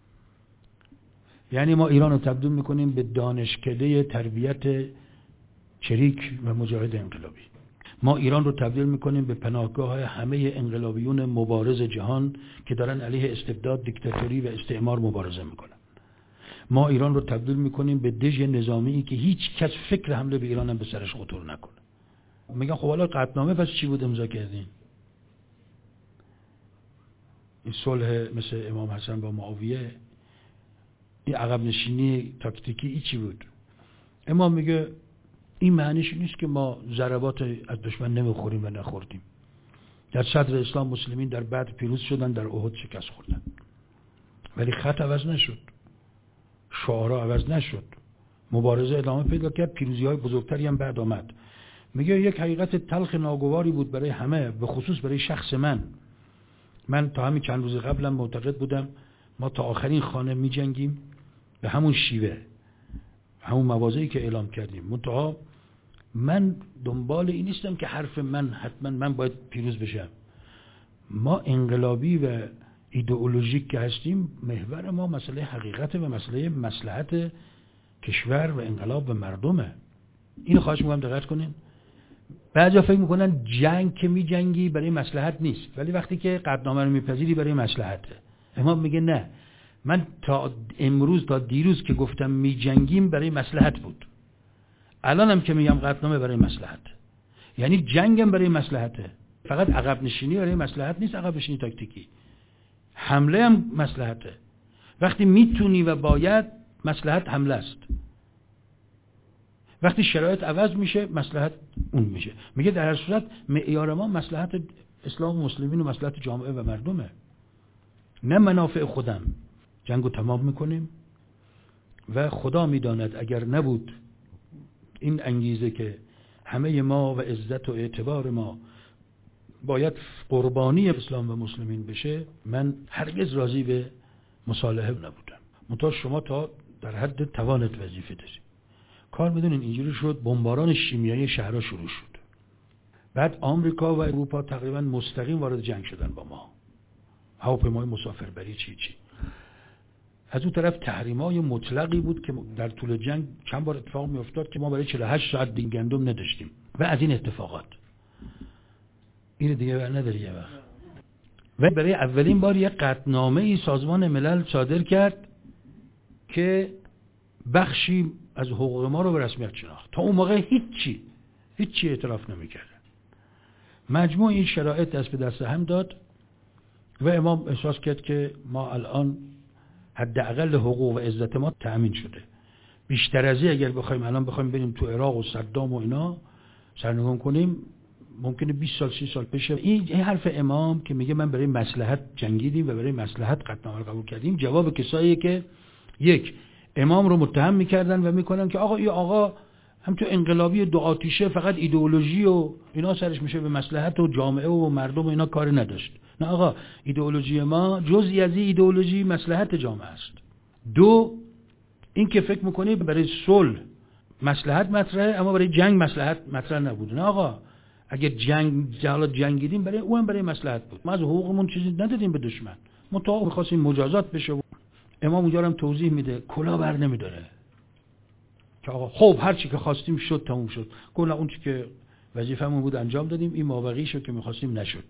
یعنی ما ایران رو تبدیل می‌کنیم به دانشکده تربیت چریک و مجاهد انقلابی. ما ایران رو تبدیل می‌کنیم به پناهگاه همه انقلابیون مبارز جهان که دارن علیه استبداد، دیکتاتوری و استعمار مبارزه می‌کنن. ما ایران رو تبدیل میکنیم به دژ نظامی که هیچ کس فکر حمله به ایران هم به سرش خطور نکنه. میگن خب حالا قطعنامه پس چی بود امضا کردین؟ این صلح مثل امام حسن با معاویه، این عقب نشینی تاکتیکی ای چی بود؟ امام میگه این معنیش نیست که ما ضربات از دشمن نمیخوریم و نخوردیم. در صدر اسلام مسلمین در بدر پیروز شدن، در احد شکست خوردن، ولی خط عوض نشد، شعارا عوض نشد، مبارزه ادامه پیدا کرد، پیروزی‌های بزرگتری هم بعد آمد. میگه یک حقیقت تلخ ناگواری بود برای همه، به خصوص برای شخص من تا همین چند روز قبلم معتقد بودم ما تا آخرین خانه می‌جنگیم به همون شیوه، همون مواضعی که اعلام کردیم. منتها من دنبال این نیستم که حرف من حتما من باید پیروز بشم. ما انقلابی و ایدئولوژیک که هستیم، محور ما مسئله حقیقت و مسئله مصلحت کشور و انقلاب و مردمه. اینو خواهش می‌کنم دقت کنین. بعضیا فکر می‌کنن جنگ که می‌جنگی برای مصلحت نیست، ولی وقتی که قطعنامه رو می‌پذیری برای مصلحته. امام میگه نه، من تا امروز تا دیروز که گفتم می‌جنگیم برای مصلحت بود، الانم که میگم قطعنامه برای مصلحت، یعنی جنگم برای مصلحته. فقط عقب نشینی برای مصلحت نیست، عقب نشینی تاکتیکی، حمله هم مصلحته. وقتی میتونی و باید، مصلحت حمله است. وقتی شرایط عوض میشه، مصلحت اون میشه. میگه در هر صورت معیار ما مصلحت اسلام و مسلمین و مصلحت جامعه و مردمه، نه منافع خودم. جنگو تمام میکنیم و خدا میداند اگر نبود این انگیزه که همه ما و عزت و اعتبار ما باید قربانی اسلام و مسلمین بشه، من هرگز راضی به مصالحه نبودم. منتها شما تا در حد توانت وظیفه داری. کار میدونین اینجوری شد، بمباران شیمیایی شهرها شروع شد. بعد آمریکا و اروپا تقریبا مستقیم وارد جنگ شدن با ما. هواپیمای مسافربری چی. از اون طرف تحریم‌های مطلقی بود که در طول جنگ چند بار اتفاق میافتاد که ما برای 48 ساعت دین گندم نداشتیم و از این اتفاقات. این دیگه بر نداری یه وقت. و برای اولین بار یک قطعنامه‌ای سازمان ملل صادر کرد که بخشی از حقوق ما رو به رسمیت شناخت. تا اون موقع هیچی اعتراف نمی‌کردن. مجموع این شرایط دست به دست هم داد و امام احساس کرد که ما الان حداقل حقوق و عزت ما تأمین شده. بیشتر از این اگر الان بخوایم بریم تو عراق و صدام و اینا سرنگون کنیم، ممکنه 20 سال 30 سال پیش. این حرف امام که میگه من برای مصلحت جنگیدیم و برای مصلحت قطعنامه رو قبول کردیم، جواب کساییه که یک، امام رو متهم میکردن و میکنن که آقا این آقا هم تو انقلابی دو آتیشه، فقط ایدئولوژی و اینا سرش میشه، به مصلحت و جامعه و مردم و اینا کاری نداشت. نه آقا، ایدئولوژی ما جزئی از این ایدئولوژی مصلحت جامعه است. دو، این که فکر میکنی برای صلح مصلحت مطرحه اما برای جنگ مصلحت مطرح نبود. نه آقا، اگه جنگیدیم برای اون برای مصلحت بود. ما از حقوقمون چیزی ندادیم به دشمن، منتها می‌خواستیم مجازات بشه. امام اونجا هم توضیح میده، کلا بر نمیداره که آقا خب هر چی که خواستیم شد، تموم شد. کلا اون چی که وظیفه‌مون بود انجام دادیم، این مابقی شد که می‌خواستیم نشد.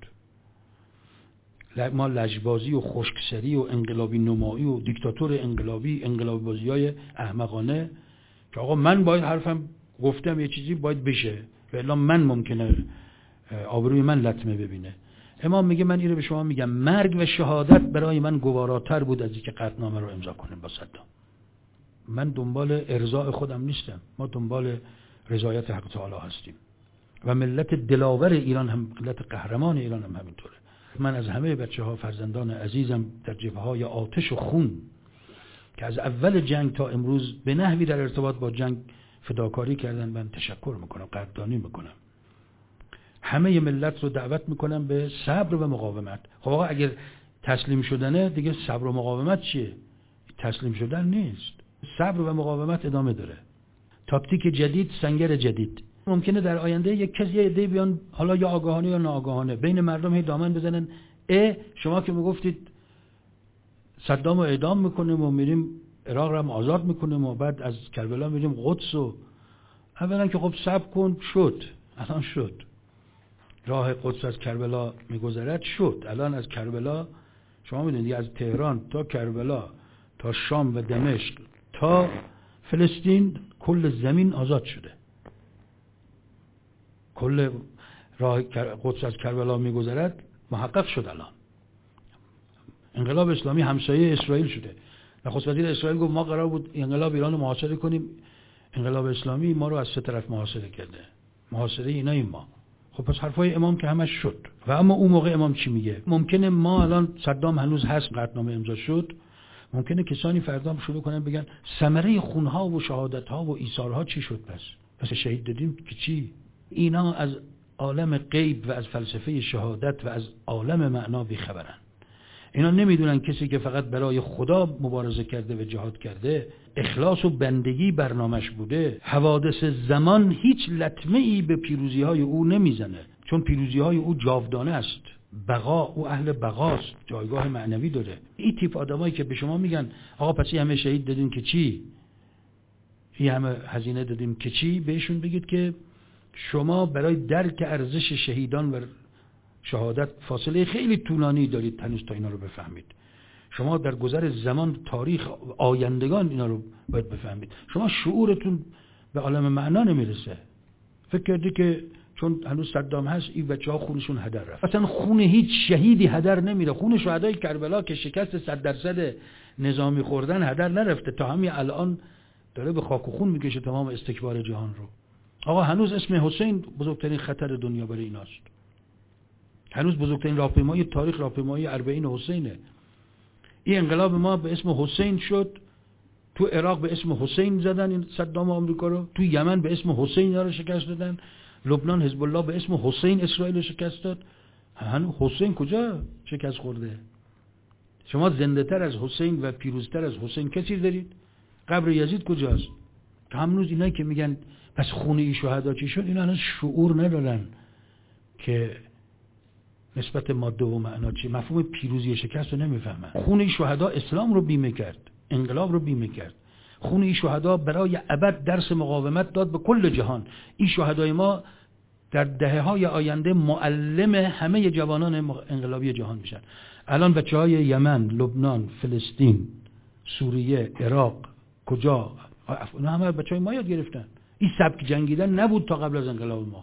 ما لجبازی و خشکسری و انقلابی نمایی و دیکتاتور انقلابی بازی‌های احمقانه که آقا من باید حرفم گفتم یه چیزی باید بشه و الا من ممکنه آبروی من لطمه ببینه. امام میگه من اینو به شما میگم، مرگ و شهادت برای من گواراتر بود از اینکه قطعنامه رو امضا کنیم با صدام. من دنبال ارضاء خودم نیستم، ما دنبال رضایت حق تعالی هستیم و ملت دلاور ایران هم، ملت قهرمان ایران هم همینطوره. من از همه بچه‌ها فرزندان عزیزم در جبهه‌های آتش و خون که از اول جنگ تا امروز به نحوی در ارتباط با جنگ فداکاری کردن، من تشکر میکنم، قدردانی میکنم. همه ملت رو دعوت میکنم به صبر و مقاومت. خب آقا اگر تسلیم شدنه دیگه. صبر و مقاومت چیه؟ تسلیم شدن نیست. صبر و مقاومت ادامه داره. تاکتیک جدید، سنگر جدید. ممکنه در آینده یک کسی یه عده بیان، حالا یا آگاهانه یا ناآگاهانه، بین مردم هی دامن بزنن شما که میگفتید صدام رو اعدام میکنیم و میریم عراق رو آزاد میکنیم و بعد از کربلا میریم قدس و اولا که خب صبر کن، شد. الان شد. راه قدس از کربلا میگذرد، شد. الان از کربلا شما میدونید از تهران تا کربلا تا شام و دمشق تا فلسطین کل زمین آزاد شده. کل راه قدس از کربلا میگذرد محقق شد. الان انقلاب اسلامی همسایه اسرائیل شده. نخست وزیر اسرائیل گفت ما قرار بود انقلاب ایران رو محاصره کنیم، انقلاب اسلامی ما رو از سه طرف محاصره کرده. محاصره ایناییم ما. خب پس حرفای امام که همش شد. و اما اون موقع امام چی میگه؟ ممکنه ما الان صدام هنوز هست، قطعنامه امضا شد، ممکنه کسانی فردا شروع کنن بگن ثمره خونها و شهادتها و ایثارها چی شد؟ پس شهید دادیم که چی؟ اینا از عالم غیب و از فلسفه شهادت و از عالم معنا بی‌خبرن. اینا نمیدونن کسی که فقط برای خدا مبارزه کرده و جهاد کرده، اخلاص و بندگی برنامش بوده، حوادث زمان هیچ لطمه‌ای به پیروزی‌های او نمیزنه، چون پیروزی‌های او جاودانه است. بقا، او اهل بقاست، جایگاه معنوی داره. این تیپ آدمایی که به شما میگن آقا پس همه شهید دادین که چی؟ این همه هزینه دادیم که چی؟ بهشون بگید که شما برای درک ارزش شهیدان و شهادت فاصله خیلی طولانی دارید هنوز تا اینا رو بفهمید. شما در گذر زمان، تاریخ، آیندگان اینا رو باید بفهمید. شما شعورتون به عالم معنا نمیرسه. فکر کردی که چون هنوز صدام هست این بچه‌ها خونشون هدر رفت. اصلا خون هیچ شهیدی هدر نمیره. خون شهدای کربلا که شکست 100% نظامی خوردن هدر نرفته. تا همین الان داره به خاک و خون میکشه تمام استکبار جهان رو. آقا هنوز اسم حسین بزرگترین خطر دنیا برای ایناست. هنوز بزرگترین راهپیمایی تاریخ راهپیمایی اربعین حسینه. این انقلاب ما به اسم حسین شد. تو عراق به اسم حسین زدن این صدام آمریکا رو، تو یمن به اسم حسین رو شکست دادن، لبنان حزب الله به اسم حسین اسرائیل رو شکست داد. هنوز حسین کجا شکست خورده؟ شما زنده تر از حسین و پیروزتر از حسین کسی دارید؟ قبر یزید کجاست؟ هنوز اینایی که میگن پس خون این شهدا چی شد، اینا هنوز شعور ندارن که نسبت ماده و معنا چی، مفهوم پیروزی و شکست رو نمیفهمن. خون این شهدا اسلام رو بیمه کرد، انقلاب رو بیمه کرد. خون این شهدا برای ابد درس مقاومت داد به کل جهان. این شهدای ما در دهه‌های آینده معلم همه جوانان انقلابی جهان میشن. الان بچه‌های یمن، لبنان، فلسطین، سوریه، عراق، کجا اینا همه بچه‌های ما یاد گرفتن. این سبک جنگیدن نبود تا قبل از انقلاب ما.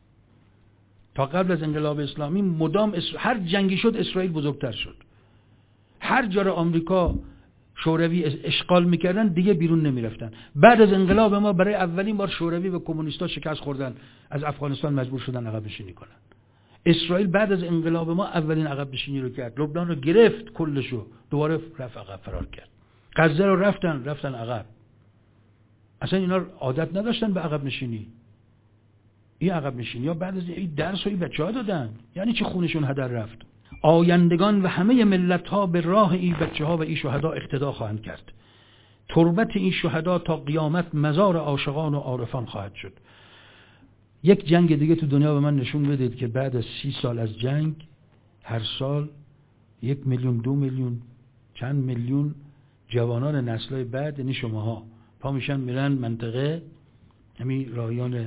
تا قبل از انقلاب اسلامی مدام هر جنگی شد اسرائیل بزرگتر شد. هر جا را آمریکا شوروی اشغال میکردن دیگه بیرون نمیرفتن. بعد از انقلاب ما برای اولین بار شوروی و کمونیستا شکست خوردن، از افغانستان مجبور شدن عقب نشینی کنن. اسرائیل بعد از انقلاب ما اولین عقب نشینی رو کرد. لبنان رو گرفت کلشو، دوباره رفت عقب، فرار کرد. غزه رو رفتن عقب. اصلا اینا عادت نداشتن به عقب نشینی. این عقب نشینی ها بعد از این درس رو این بچه‌ها دادن. یعنی چه خونشون هدر رفت. آیندگان و همه ملت ها به راه این بچه ها و این شهدا اقتدا خواهند کرد. تربت این شهدا تا قیامت مزار عاشقان و عارفان خواهد شد. یک جنگ دیگه تو دنیا به من نشون بدید که بعد از 30 سال از جنگ هر سال 1 میلیون 2 میلیون چند میلیون جوانان نسل‌های بعد، یعنی شماها، پا میشن میرن منطقه همین رایان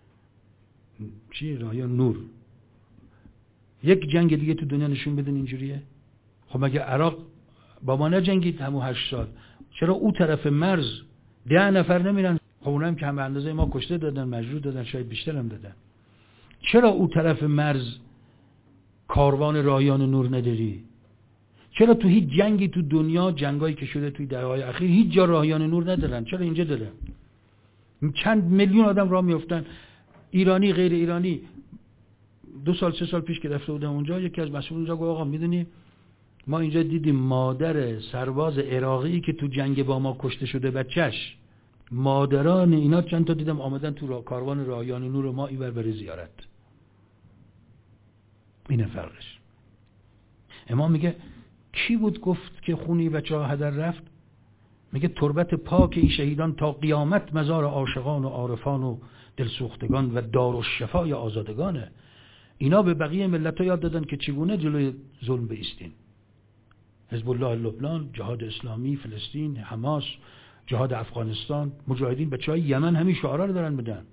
رایان نور. یک جنگ دیگه تو دنیا نشون بدن اینجوریه. خب مگه عراق با ما نجنگید همون 8 سال؟ چرا او طرف مرز 10 نفر نمیرن؟ خب اونم که هم به اندازه ما کشته دادن، مجروح دادن، شاید بیشتر هم دادن. چرا او طرف مرز کاروان رایان نور نداری؟ چرا تو هیچ جنگی تو دنیا، جنگایی که شده توی دهه‌های اخیر، هیچ جا رایان نور ندارن؟ چرا اینجا داره؟ چند میلیون آدم راه میافتن، ایرانی غیر ایرانی. 2 سال 3 سال پیش که رفته بودم اونجا، یکی از مسئولین اونجا گفت آقا میدونی ما اینجا دیدیم مادر سرباز عراقی که تو جنگ با ما کشته شده بچهش، مادران اینا چند تا دیدم آمدن تو کاروان رایان نور ما اینور برای زیارت. اینه فرقش. امام میگه کی بود گفت که خونی بچه‌ها هدر رفت؟ میگه تربت پاک این شهیدان تا قیامت مزار عاشقان و عارفان و دلسوختگان و دارالشفای آزادگانه. اینا به بقیه ملت‌ها یاد دادن که چگونه جلوی ظلم بایستین. حزب الله لبنان، جهاد اسلامی، فلسطین، حماس، جهاد افغانستان، مجاهدین، بچه‌های یمن همین شعارا رو دارن بدن.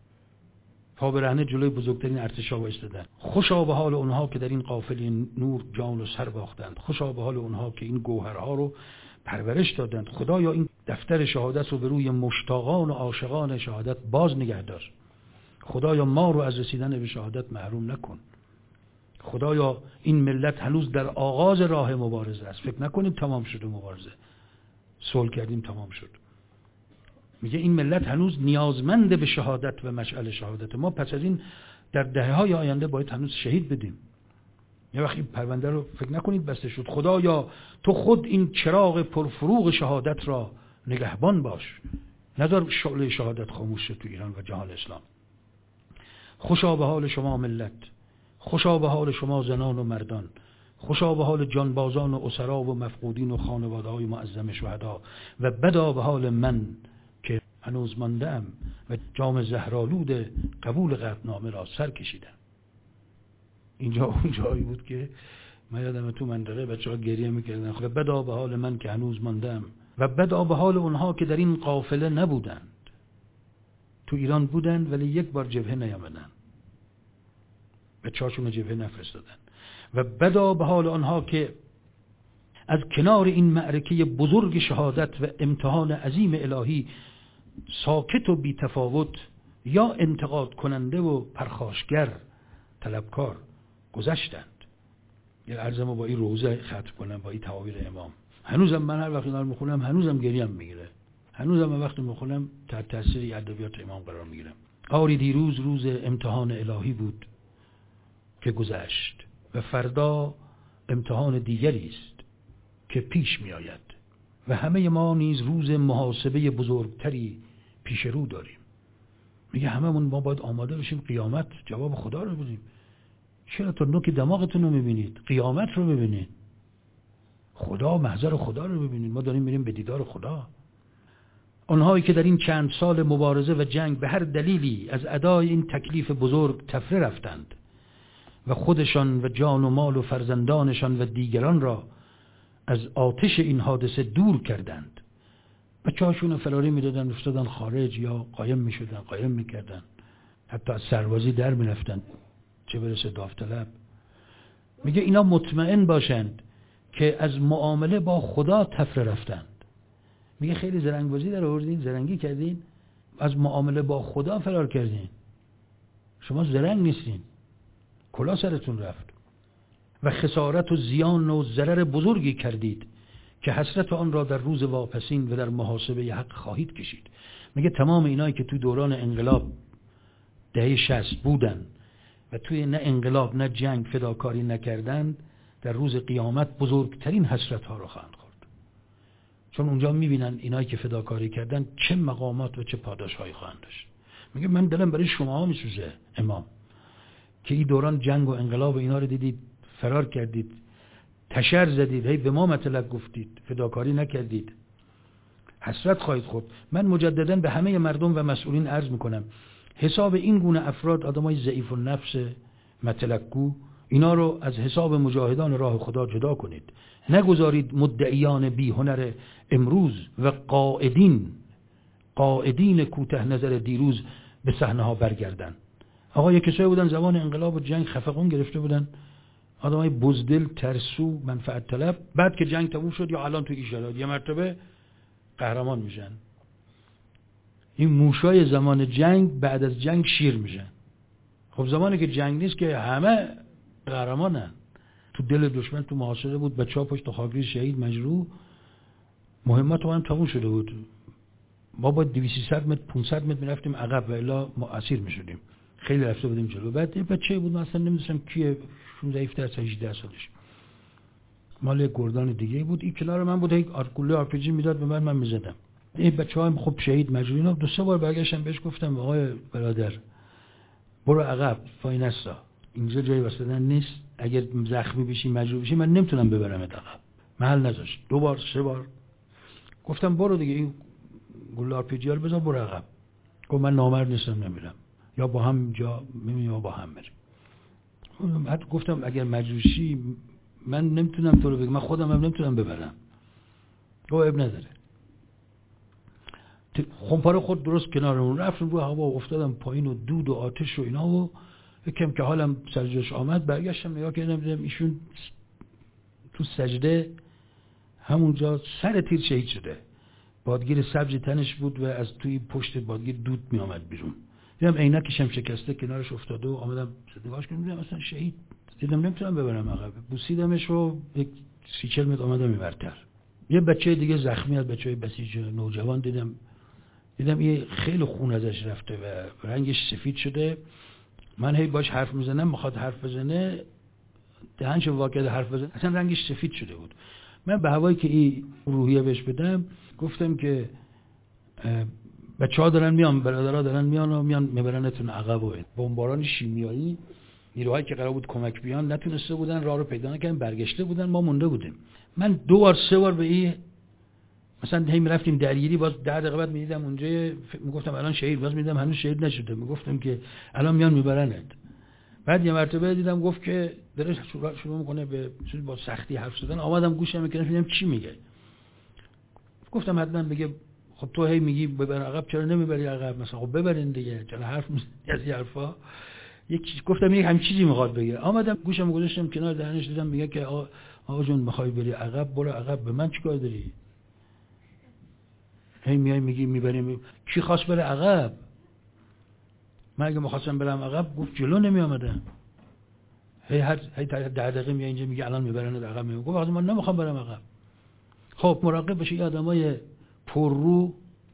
پا برهنه جلوی بزرگترین ارتشا وایستادن. خوشا به حال اونها که در این قافله نور جان و سر باختند. خوشا به حال اونها که این گوهرها رو پرورش دادند. خدایا این دفتر شهادت رو به روی مشتاقان و عاشقان شهادت باز نگه دار. خدایا ما رو از رسیدن به شهادت محروم نکن. خدایا این ملت هنوز در آغاز راه مبارزه است. فکر نکنید تمام شده مبارزه. صلح کردیم تمام شد. میگه این ملت هنوز نیازمند به شهادت و مشعل شهادت. ما پس از این در دهه‌های آینده باید هنوز شهید بدیم. یه وقت این پرونده رو فکر نکنید بسته شد. خدایا تو خود این چراغ پرفروغ شهادت را نگهبان باش. نذار شعله شهادت خاموش شه تو ایران و جهان اسلام. خوشا به حال شما ملت، خوشا به حال شما زنان و مردان، خوشا به حال جانبازان و اسرا و مفقودین و خانواده‌های معظم شهدا و بدا به حال من که هنوز مانده‌ام و جام زهرآلود قبول قطعنامه را سر کشیدم. اینجا اون جایی بود که من یادم تو منطقه بچه‌ها گریه می‌کردن. خب بدا به حال من که هنوز مانده‌ام و بدا به حال اونها که در این قافله نبودند. تو ایران بودند ولی یک بار جبهه نیامدن. بچه‌هاشون جبهه نفرستادن. و بدا به حال آنها که از کنار این معرکه بزرگ شهادت و امتحان عظیم الهی ساکت و بی‌تفاوت یا انتقاد کننده و پرخاشگر طلبکار گذشتند. یه عرضمو با این روزه ختم کنم، با این تعابیر امام. هنوزم من هر وقت اینا رو میخونم هنوزم گریم میگیره. هنوزم من وقتی میخونم تحت تاثیر ادبیات امام قرار میگیرم. آری دیروز روز امتحان الهی بود که گذشت و فردا امتحان دیگری است که پیش می آید و همه ما نیز روز محاسبه بزرگتری پیش رو داریم. میگه هممون ما باید آماده بشیم قیامت جواب خدا رو بدیم. چرا تا نوک دماغتون رو میبینید؟ قیامت رو ببینید. خدا، محضر خدا رو ببینید. ما داریم میریم به دیدار خدا. آنهایی که در این چند سال مبارزه و جنگ به هر دلیلی از ادای این تکلیف بزرگ تفره رفتند و خودشان و جان و مال و فرزندانشان و دیگران را از آتش این حادثه دور کردند. بچه‌هاشون فراری میدادن، افتادن خارج یا قایم میشدن، قایم میکردن، حتی از سربازی در میرفتن، چه برسه داوطلب. میگه اینا مطمئن باشند که از معامله با خدا تفره رفتند. میگه خیلی زرنگبازی در آوردین، زرنگی کردین، از معامله با خدا فرار کردین. شما زرنگ نیستین، کلا سرتون رفت و خسارت و زیان و ضرر بزرگی کردید که حسرت آن را در روز واپسین و در محاسبه حق خواهید کشید. میگه تمام اینایی که تو دوران انقلاب دهه 60 بودن و توی نه انقلاب نه جنگ فداکاری نکردند، در روز قیامت بزرگترین حسرت ها رو خواهند خورد. چون اونجا میبینن اینایی که فداکاری کردن چه مقامات و چه پاداش هایی خواهند داشت. میگه من دلم برای شما میسوزه امام که این دوران جنگ و انقلاب و اینا رو دیدید، فرار کردید، تشر زدید، هی به ما مطلق گفتید، فداکاری نکردید، حسرت خواهید خورد. من مجددا به همه مردم و مسئولین عرض میکنم حساب این گونه افراد، آدمای ضعیف النفس مطلقگو، اینا رو از حساب مجاهدان راه خدا جدا کنید. نگذارید مدعیان بی هنر امروز و قائدین کوته نظر دیروز به صحنه ها برگردن. آقا یک کسایی بودن زمان انقلاب و جنگ خفقون گرفته بودن، آدمای بزدل، ترسو، منفعت طلب، بعد که جنگ تموم شد یا الان توی شرایط یه مرتبه قهرمان میشن. این موشای زمان جنگ بعد از جنگ شیر میشن. خب زمانی که جنگ نیست که همه قهرمانن. تو دل دشمن تو محاصره بود، بچه‌ها پشت خاکریز شهید مجروح، مهمت ما هم تموم شده بود. ما با 200 متر 500 متر میرفتیم عقب و الا ما اسیر میشدیم. خیلی رفته بودیم جلو. بعد یه بچه‌ای بود، من اصلا نمی‌دونستم کیه، 16 از 18 سالش، مال گردان دیگه بود. این کنار من بود، یک آرکوله آرپیجی میداد به من میزدم. این بچه‌ها هم خب شهید مجروح اینا. 2-3 بار برگشتم بهش گفتم آقای برادر برو عقب، فاینستا، اینجا جای واسطه نیست، اگر زخمی بشی مجروح بشی من نمیتونم ببرمت عقب. محل نذاشت. 2 بار 3 بار گفتم برو دیگه، این گلار پیجی رو بذار برو عقب. گفت من نامرد نیستم نمیرم، یا با هم جا میمونیم یا با هم بریم. بعد گفتم اگر مجروشی من نمیتونم تو رو بگم، من خودم هم نمیتونم ببرم. گفت اب نداره. خمپاره خود درست کنارمون رفتم رو هوا، افتادم پایین و دود و آتش و اینا و یکم که حالم سر جاش آمد برگشتم نگاه کردم دیدم ایشون تو سجده همونجا سر تیر شهید شده. بادگیر سبزی تنش بود و از توی پشت بادگیر دود می آمد بیرون. دیدم عینکش هم شکسته کنارش افتاده و آمدم نگاهش کردم دیدم اصلا شهید. دیدم نمیتونم ببرم عقب، بوسیدمش و 30-40 متر آمدم اینورتر. یه بچه دیگه زخمی از بچهای بسیج نوجوان دیدم یه خیلی خون ازش رفته و رنگش سفید شده. من هی باش حرف میزنم، میخواد حرف بزنه، دهنش واکد حرف بزنه، اصلا رنگش سفید شده بود. من به هوایی که این روحیه بهش بدم گفتم که بچه‌ها دارن میان، برادرها دارن میان و میان میبرنتون عقب. و بمباران شیمیایی نیروهایی که قرار بود کمک بیان نتونسته بودن، راه رو پیدا نکردن، برگشته بودن، ما مونده بودیم. من 2 بار 3 بار به این مثلا هی میرفتیم درگیری، باز 10 دقیقه بعد میدیدم اونجا میگفتم الان شهید، باز میدیدم هنوز شهید نشده، میگفتم که الان میان میبرنت. بعد یه مرتبه دیدم گفت که داره شروع میکنه به با سختی حرف زدن. آمدم گوشم میکنم ببینم چی میگه. گفتم حتما بگه خب تو هی میگی ببر عقب، چرا نمیبری عقب؟ مثلا خب ببرین دیگه، چرا حرف میزنی از این حرفا؟ گفتم یک هم چیزی میخواد بگه. آمدم گوشم گذاشتم کنار دهنش، دیدم میگه که آقا جون میخوای بری عقب برو عقب، به من چیکار داری؟ هی میای میگی میبریم. کی خواست بره عقب؟ من اگه میخواستم برم عقب گفت جلو نمی آمدم. هی 10 دقیقه میای اینجا میگه الان میبرن عقب. میگم گفت من نمیخوام برم عقب. خب مراقب باشه، این آدمای پررو،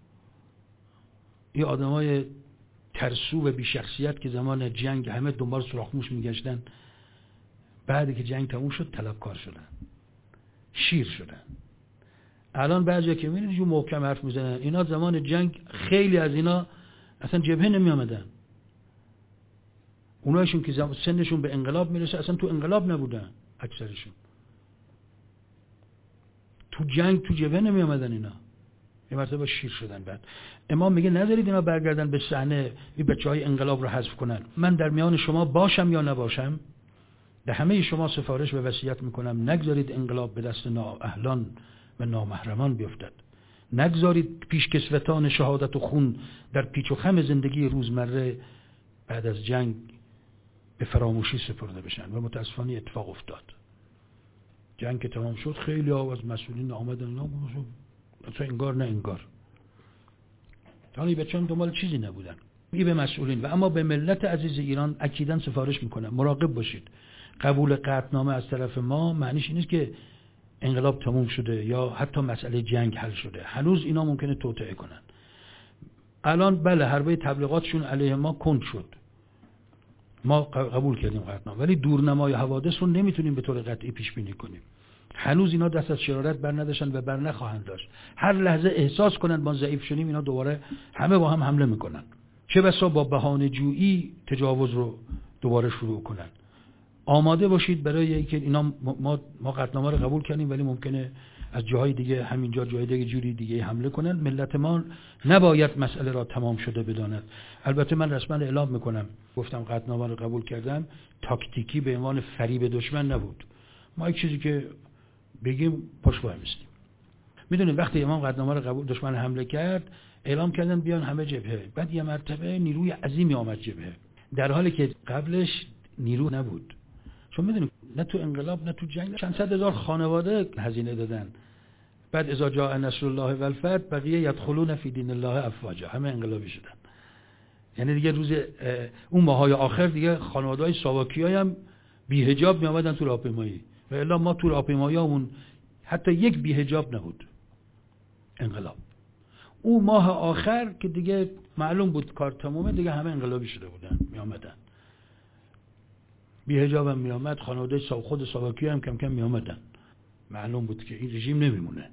این آدمای ترسو و بی شخصیت که زمان جنگ همه دنبال سوراخ‌موش میگشتن، بعدی که جنگ تموم شد طلبکار شدن، شیر شدن. الان بعضیا که میبینید جو محکم حرف میزنن، اینا زمان جنگ خیلی از اینا اصلا جبهه نمی آمدن. اونایشون که سنشون به انقلاب میرسه اصلا تو انقلاب نبودن، اکثرشون تو جنگ تو جبهه نمی آمدن. اینا یه مرتبه شیر شدن. بعد امام میگه نذارید اینا برگردن به صحنه، این بچهای انقلاب رو حذف کنن. من در میان شما باشم یا نباشم، به همه شما سفارش و وصیت میکنم نگذارید انقلاب به دست نااهلان و نامحرمان بیفتد. نگذارید پیشکسوتان شهادت و خون در پیچ و خم زندگی روزمره بعد از جنگ به فراموشی سپرده بشن. و متاسفانه اتفاق افتاد. جنگ که تمام شد خیلی ها از مسئولین آمدن اینا اصلا انگار نه انگار. حالا این بچه‌ها دنبال چیزی نبودن. این به مسئولین و اما به ملت عزیز ایران اکیداً سفارش میکنم مراقب باشید. قبول قطعنامه از طرف ما معنیش این نیست که انقلاب تموم شده یا حتی مسئله جنگ حل شده. هنوز اینا ممکنه توطئه کنن. الان بله حربه تبلیغاتشون علیه ما کند شد، ما قبول کردیم قطعنامه، ولی دورنمای حوادث رو نمیتونیم به طور قطعی پیش بینی کنیم. هنوز اینا دست از شرارت بر نداشتن و بر نخواهند داشت. هر لحظه احساس کنن ما ضعیف شدیم، اینا دوباره همه با هم حمله میکنن. چه بسا با بهانه جویی تجاوز رو دوباره شروع کنن. آماده باشید برای اینکه اینا ما قطعنامه رو قبول کردیم ولی ممکنه از جاهای دیگه همینجا جای دیگه جوری دیگه حمله کنن. ملت ما نباید مسئله را تمام شده بداند. البته من رسما اعلام میکنم، گفتم قطعنامه رو قبول کردم، تاکتیکی به عنوان فریب دشمن نبود. ما یک چیزی که بگیم پشت وای میستیم. میدونید وقتی امام قطعنامه رو قبول، دشمن حمله کرد، اعلام کردن بیان همه جبهه. بعد یه مرتبه نیروی عظیمی آمد جبهه، در حالی که قبلش نیرو نبود. چون میدونید نه تو انقلاب نه تو جنگ چند صد هزار خانواده هزینه دادن. بعد اذا جاء نصر الله و الفتح بقیه یدخلون فی دین الله افواجا، همه انقلابی شدن. یعنی دیگه روز اون ماهای آخر دیگه خانواده‌های ساواکی‌ها هم بی حجاب می اومدن تو راهپیمایی. و الا ما تو راهپیماییامون حتی یک بی حجاب نبود. انقلاب اون ماه آخر که دیگه معلوم بود کار تمومه، دیگه همه انقلابی شده بودن، می اومدن. بی حجاب هم می اومد، خانواده خود ساواکی هم کم کم می اومدن. معلوم بود که این رژیم نمیمونه.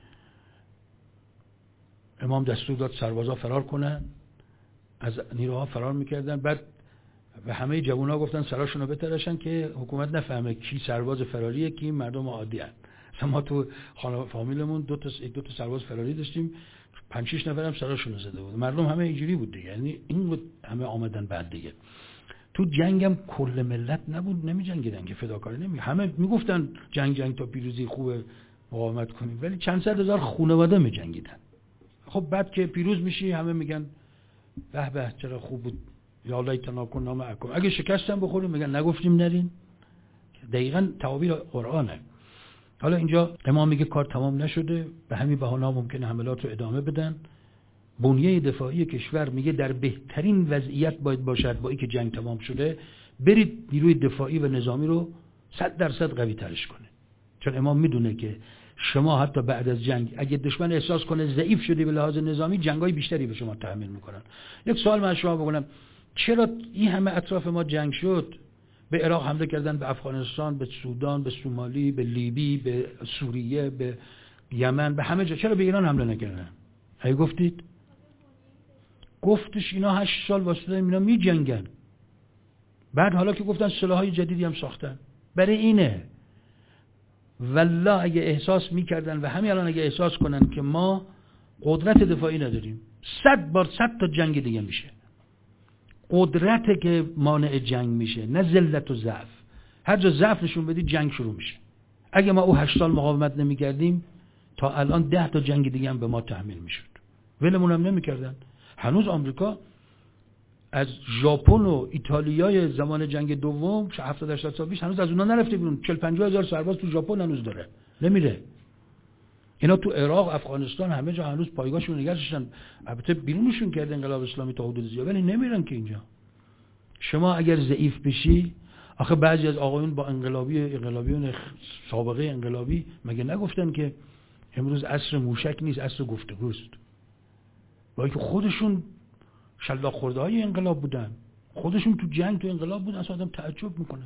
امام دستور داد سربازا فرار کنن، از نیروها فرار میکردن. بعد به همه جوونا گفتن سراشون رو بتراشن که حکومت نفهمه کی سرباز فراریه کی مردم عادی هست. مثلا ما تو خانه فامیلمون دو تا سرباز فراری داشتیم، 5-6 نفرم سراشون زده بود. مردم همه اینجوری بود دیگه، یعنی این بود همه آمدن بعد دیگه. تو جنگم کل ملت نبود نمی‌جنگیدن که فداکاری نمی، همه میگفتن جنگ تا پیروزی خوبه مقاومت کنیم، ولی چند صد هزار خانواده می‌جنگیدن. خب بعد که پیروز میشی همه میگن به به چرا خوب بود، یا لیتنا کنا معکم. اگه شکستم بخوریم میگن نگفتیم نرین. دقیقاً تعابیر قرآنه. حالا اینجا امام میگه کار تمام نشده، به همین بهانه ممکنه حملات رو ادامه بدن. بنیه دفاعی کشور میگه در بهترین وضعیت باید باشد، با اینکه جنگ تمام شده برید نیروی دفاعی و نظامی رو 100% قوی ترش کنه. چون امام میدونه که شما حتی بعد از جنگ اگه دشمن احساس کنه ضعیف شدی به لحاظ نظامی، جنگای بیشتری به شما تحمیل میکنن. یک سوال من شما بکنم، چرا این همه اطراف ما جنگ شد؟ به عراق حمله کردن، به افغانستان، به سودان، به سومالی، به لیبی، به سوریه، به یمن، به همه جا. چرا به ایران حمله نکردن؟ هی گفتید؟ گفتش اینا 8 سال واسه اینا می جنگن. بعد حالا که گفتن سلاح‌های جدیدی هم ساختن. برای اینه والله اگه احساس میکردن و همین الان اگه احساس کنن که ما قدرت دفاعی نداریم، 100 تا جنگ دیگه میشه. قدرت که مانع جنگ میشه، نه ذلت و ضعف. هر جا ضعف نشون بدی جنگ شروع میشه. اگه ما او 8 سال مقاومت نمیکردیم تا الان 10 تا جنگ دیگه هم به ما تحمیل میشد. ولمون هم نمیکردن. هنوز آمریکا از ژاپن و ایتالیای زمان جنگ دوم 70-80 سال پیش هنوز از اونها نرفته بیرون. 40-50 هزار سرباز تو ژاپن هنوز داره، نمیره. اینا تو عراق، افغانستان، همه جا هنوز پایگاهشون نگه داشتن. البته بیرونشون کرده انقلاب اسلامی تا حدود زیاد، ولی نمیرن که اینجا. شما اگر ضعیف بشی، آخه بعضی از آقایون با انقلابیون سابقه انقلابی مگه نگفتن که امروز عصر موشک نیست، عصر گفتگوست؟ با اینکه خودشون شلاق خورده های انقلاب بودن، خودشون تو جنگ تو انقلاب بودن، اصلا آدم تعجب میکنه.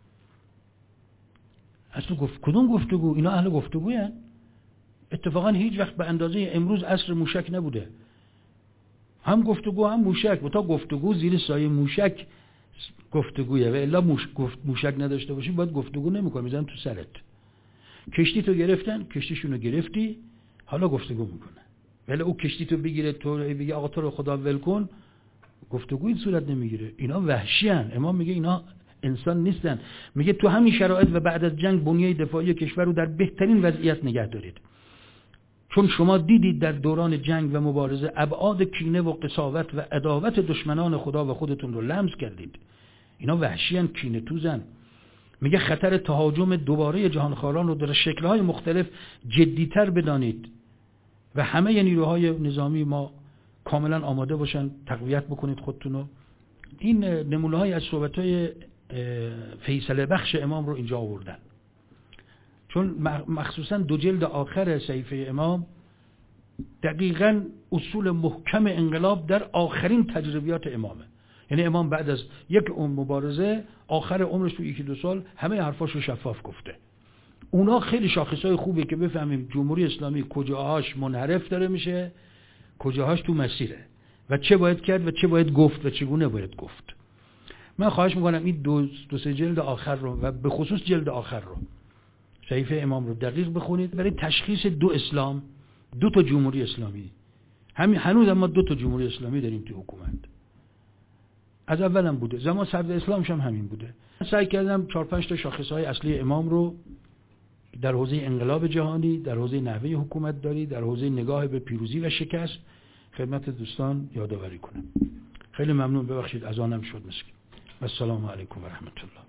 اصلا کدوم گفتگو؟ اینا اهل گفتگوین؟ اتفاقا هیچ وقت به اندازه امروز عصر موشک نبوده. هم گفتگو هم موشک، و تا گفتگو زیر سایه موشک گفتگویه، و الا موشک نداشته باشی باید گفتگو نمیکنی، میذارن تو سرت. کشتی تو گرفتن، کشتیشونو گرفتی، حالا گفتگو میکنه. ولی او کشتی تو بگیره، تو بگی آقا تو رو خدا ول کن، گفتگوی صورت نمیگیره. اینا وحشی ان. امام میگه اینا انسان نیستن. میگه تو همین شرایط و بعد از جنگ بنیه دفاعی کشور رو در بهترین وضعیت نگه دارید. چون شما دیدید در دوران جنگ و مبارزه ابعاد کینه و قساوت و عداوت دشمنان خدا و خودتون رو لمس کردید. اینا وحشی ان، کینه توزن. میگه خطر تهاجم دوباره جهانخواران رو در شکل‌های مختلف جدی‌تر بدانید و همه نیروهای نظامی ما کاملا آماده باشن، تقویت بکنید خودتونو. این نمونه‌های از صحبت‌های فیصله بخش امام رو اینجا آوردن، چون مخصوصا 2 جلد آخر صحیفه امام دقیقاً اصول محکم انقلاب در آخرین تجربیات امامه. یعنی امام بعد از یک مبارزه آخر عمرش تو 1-2 سال همه حرفاشو شفاف گفته. اونا خیلی شاخصهای خوبه که بفهمیم جمهوری اسلامی کجاهاش منحرف داره میشه، کجاهاش تو مسیره و چه باید کرد و چه باید گفت و چگونه باید گفت. من خواهش میکنم این 2-3 جلد آخر رو و به خصوص جلد آخر رو، صحیفه امام رو دقیق بخونید برای تشخیص 2 اسلام، 2 تا جمهوری اسلامی. همین هنوز ما 2 تا جمهوری اسلامی داریم تو حکومت. از اول هم بوده، زمان صدر اسلامش هم همین بوده. سعی کردم 4-5 تا شاخصهای اصلی امام رو در حوزه انقلاب جهانی، در حوزه نحوه حکومت داری، در حوزه نگاه به پیروزی و شکست خدمت دوستان یادآوری کنم. خیلی ممنون، ببخشید اذانم شد مسکین. السلام علیکم و رحمت الله.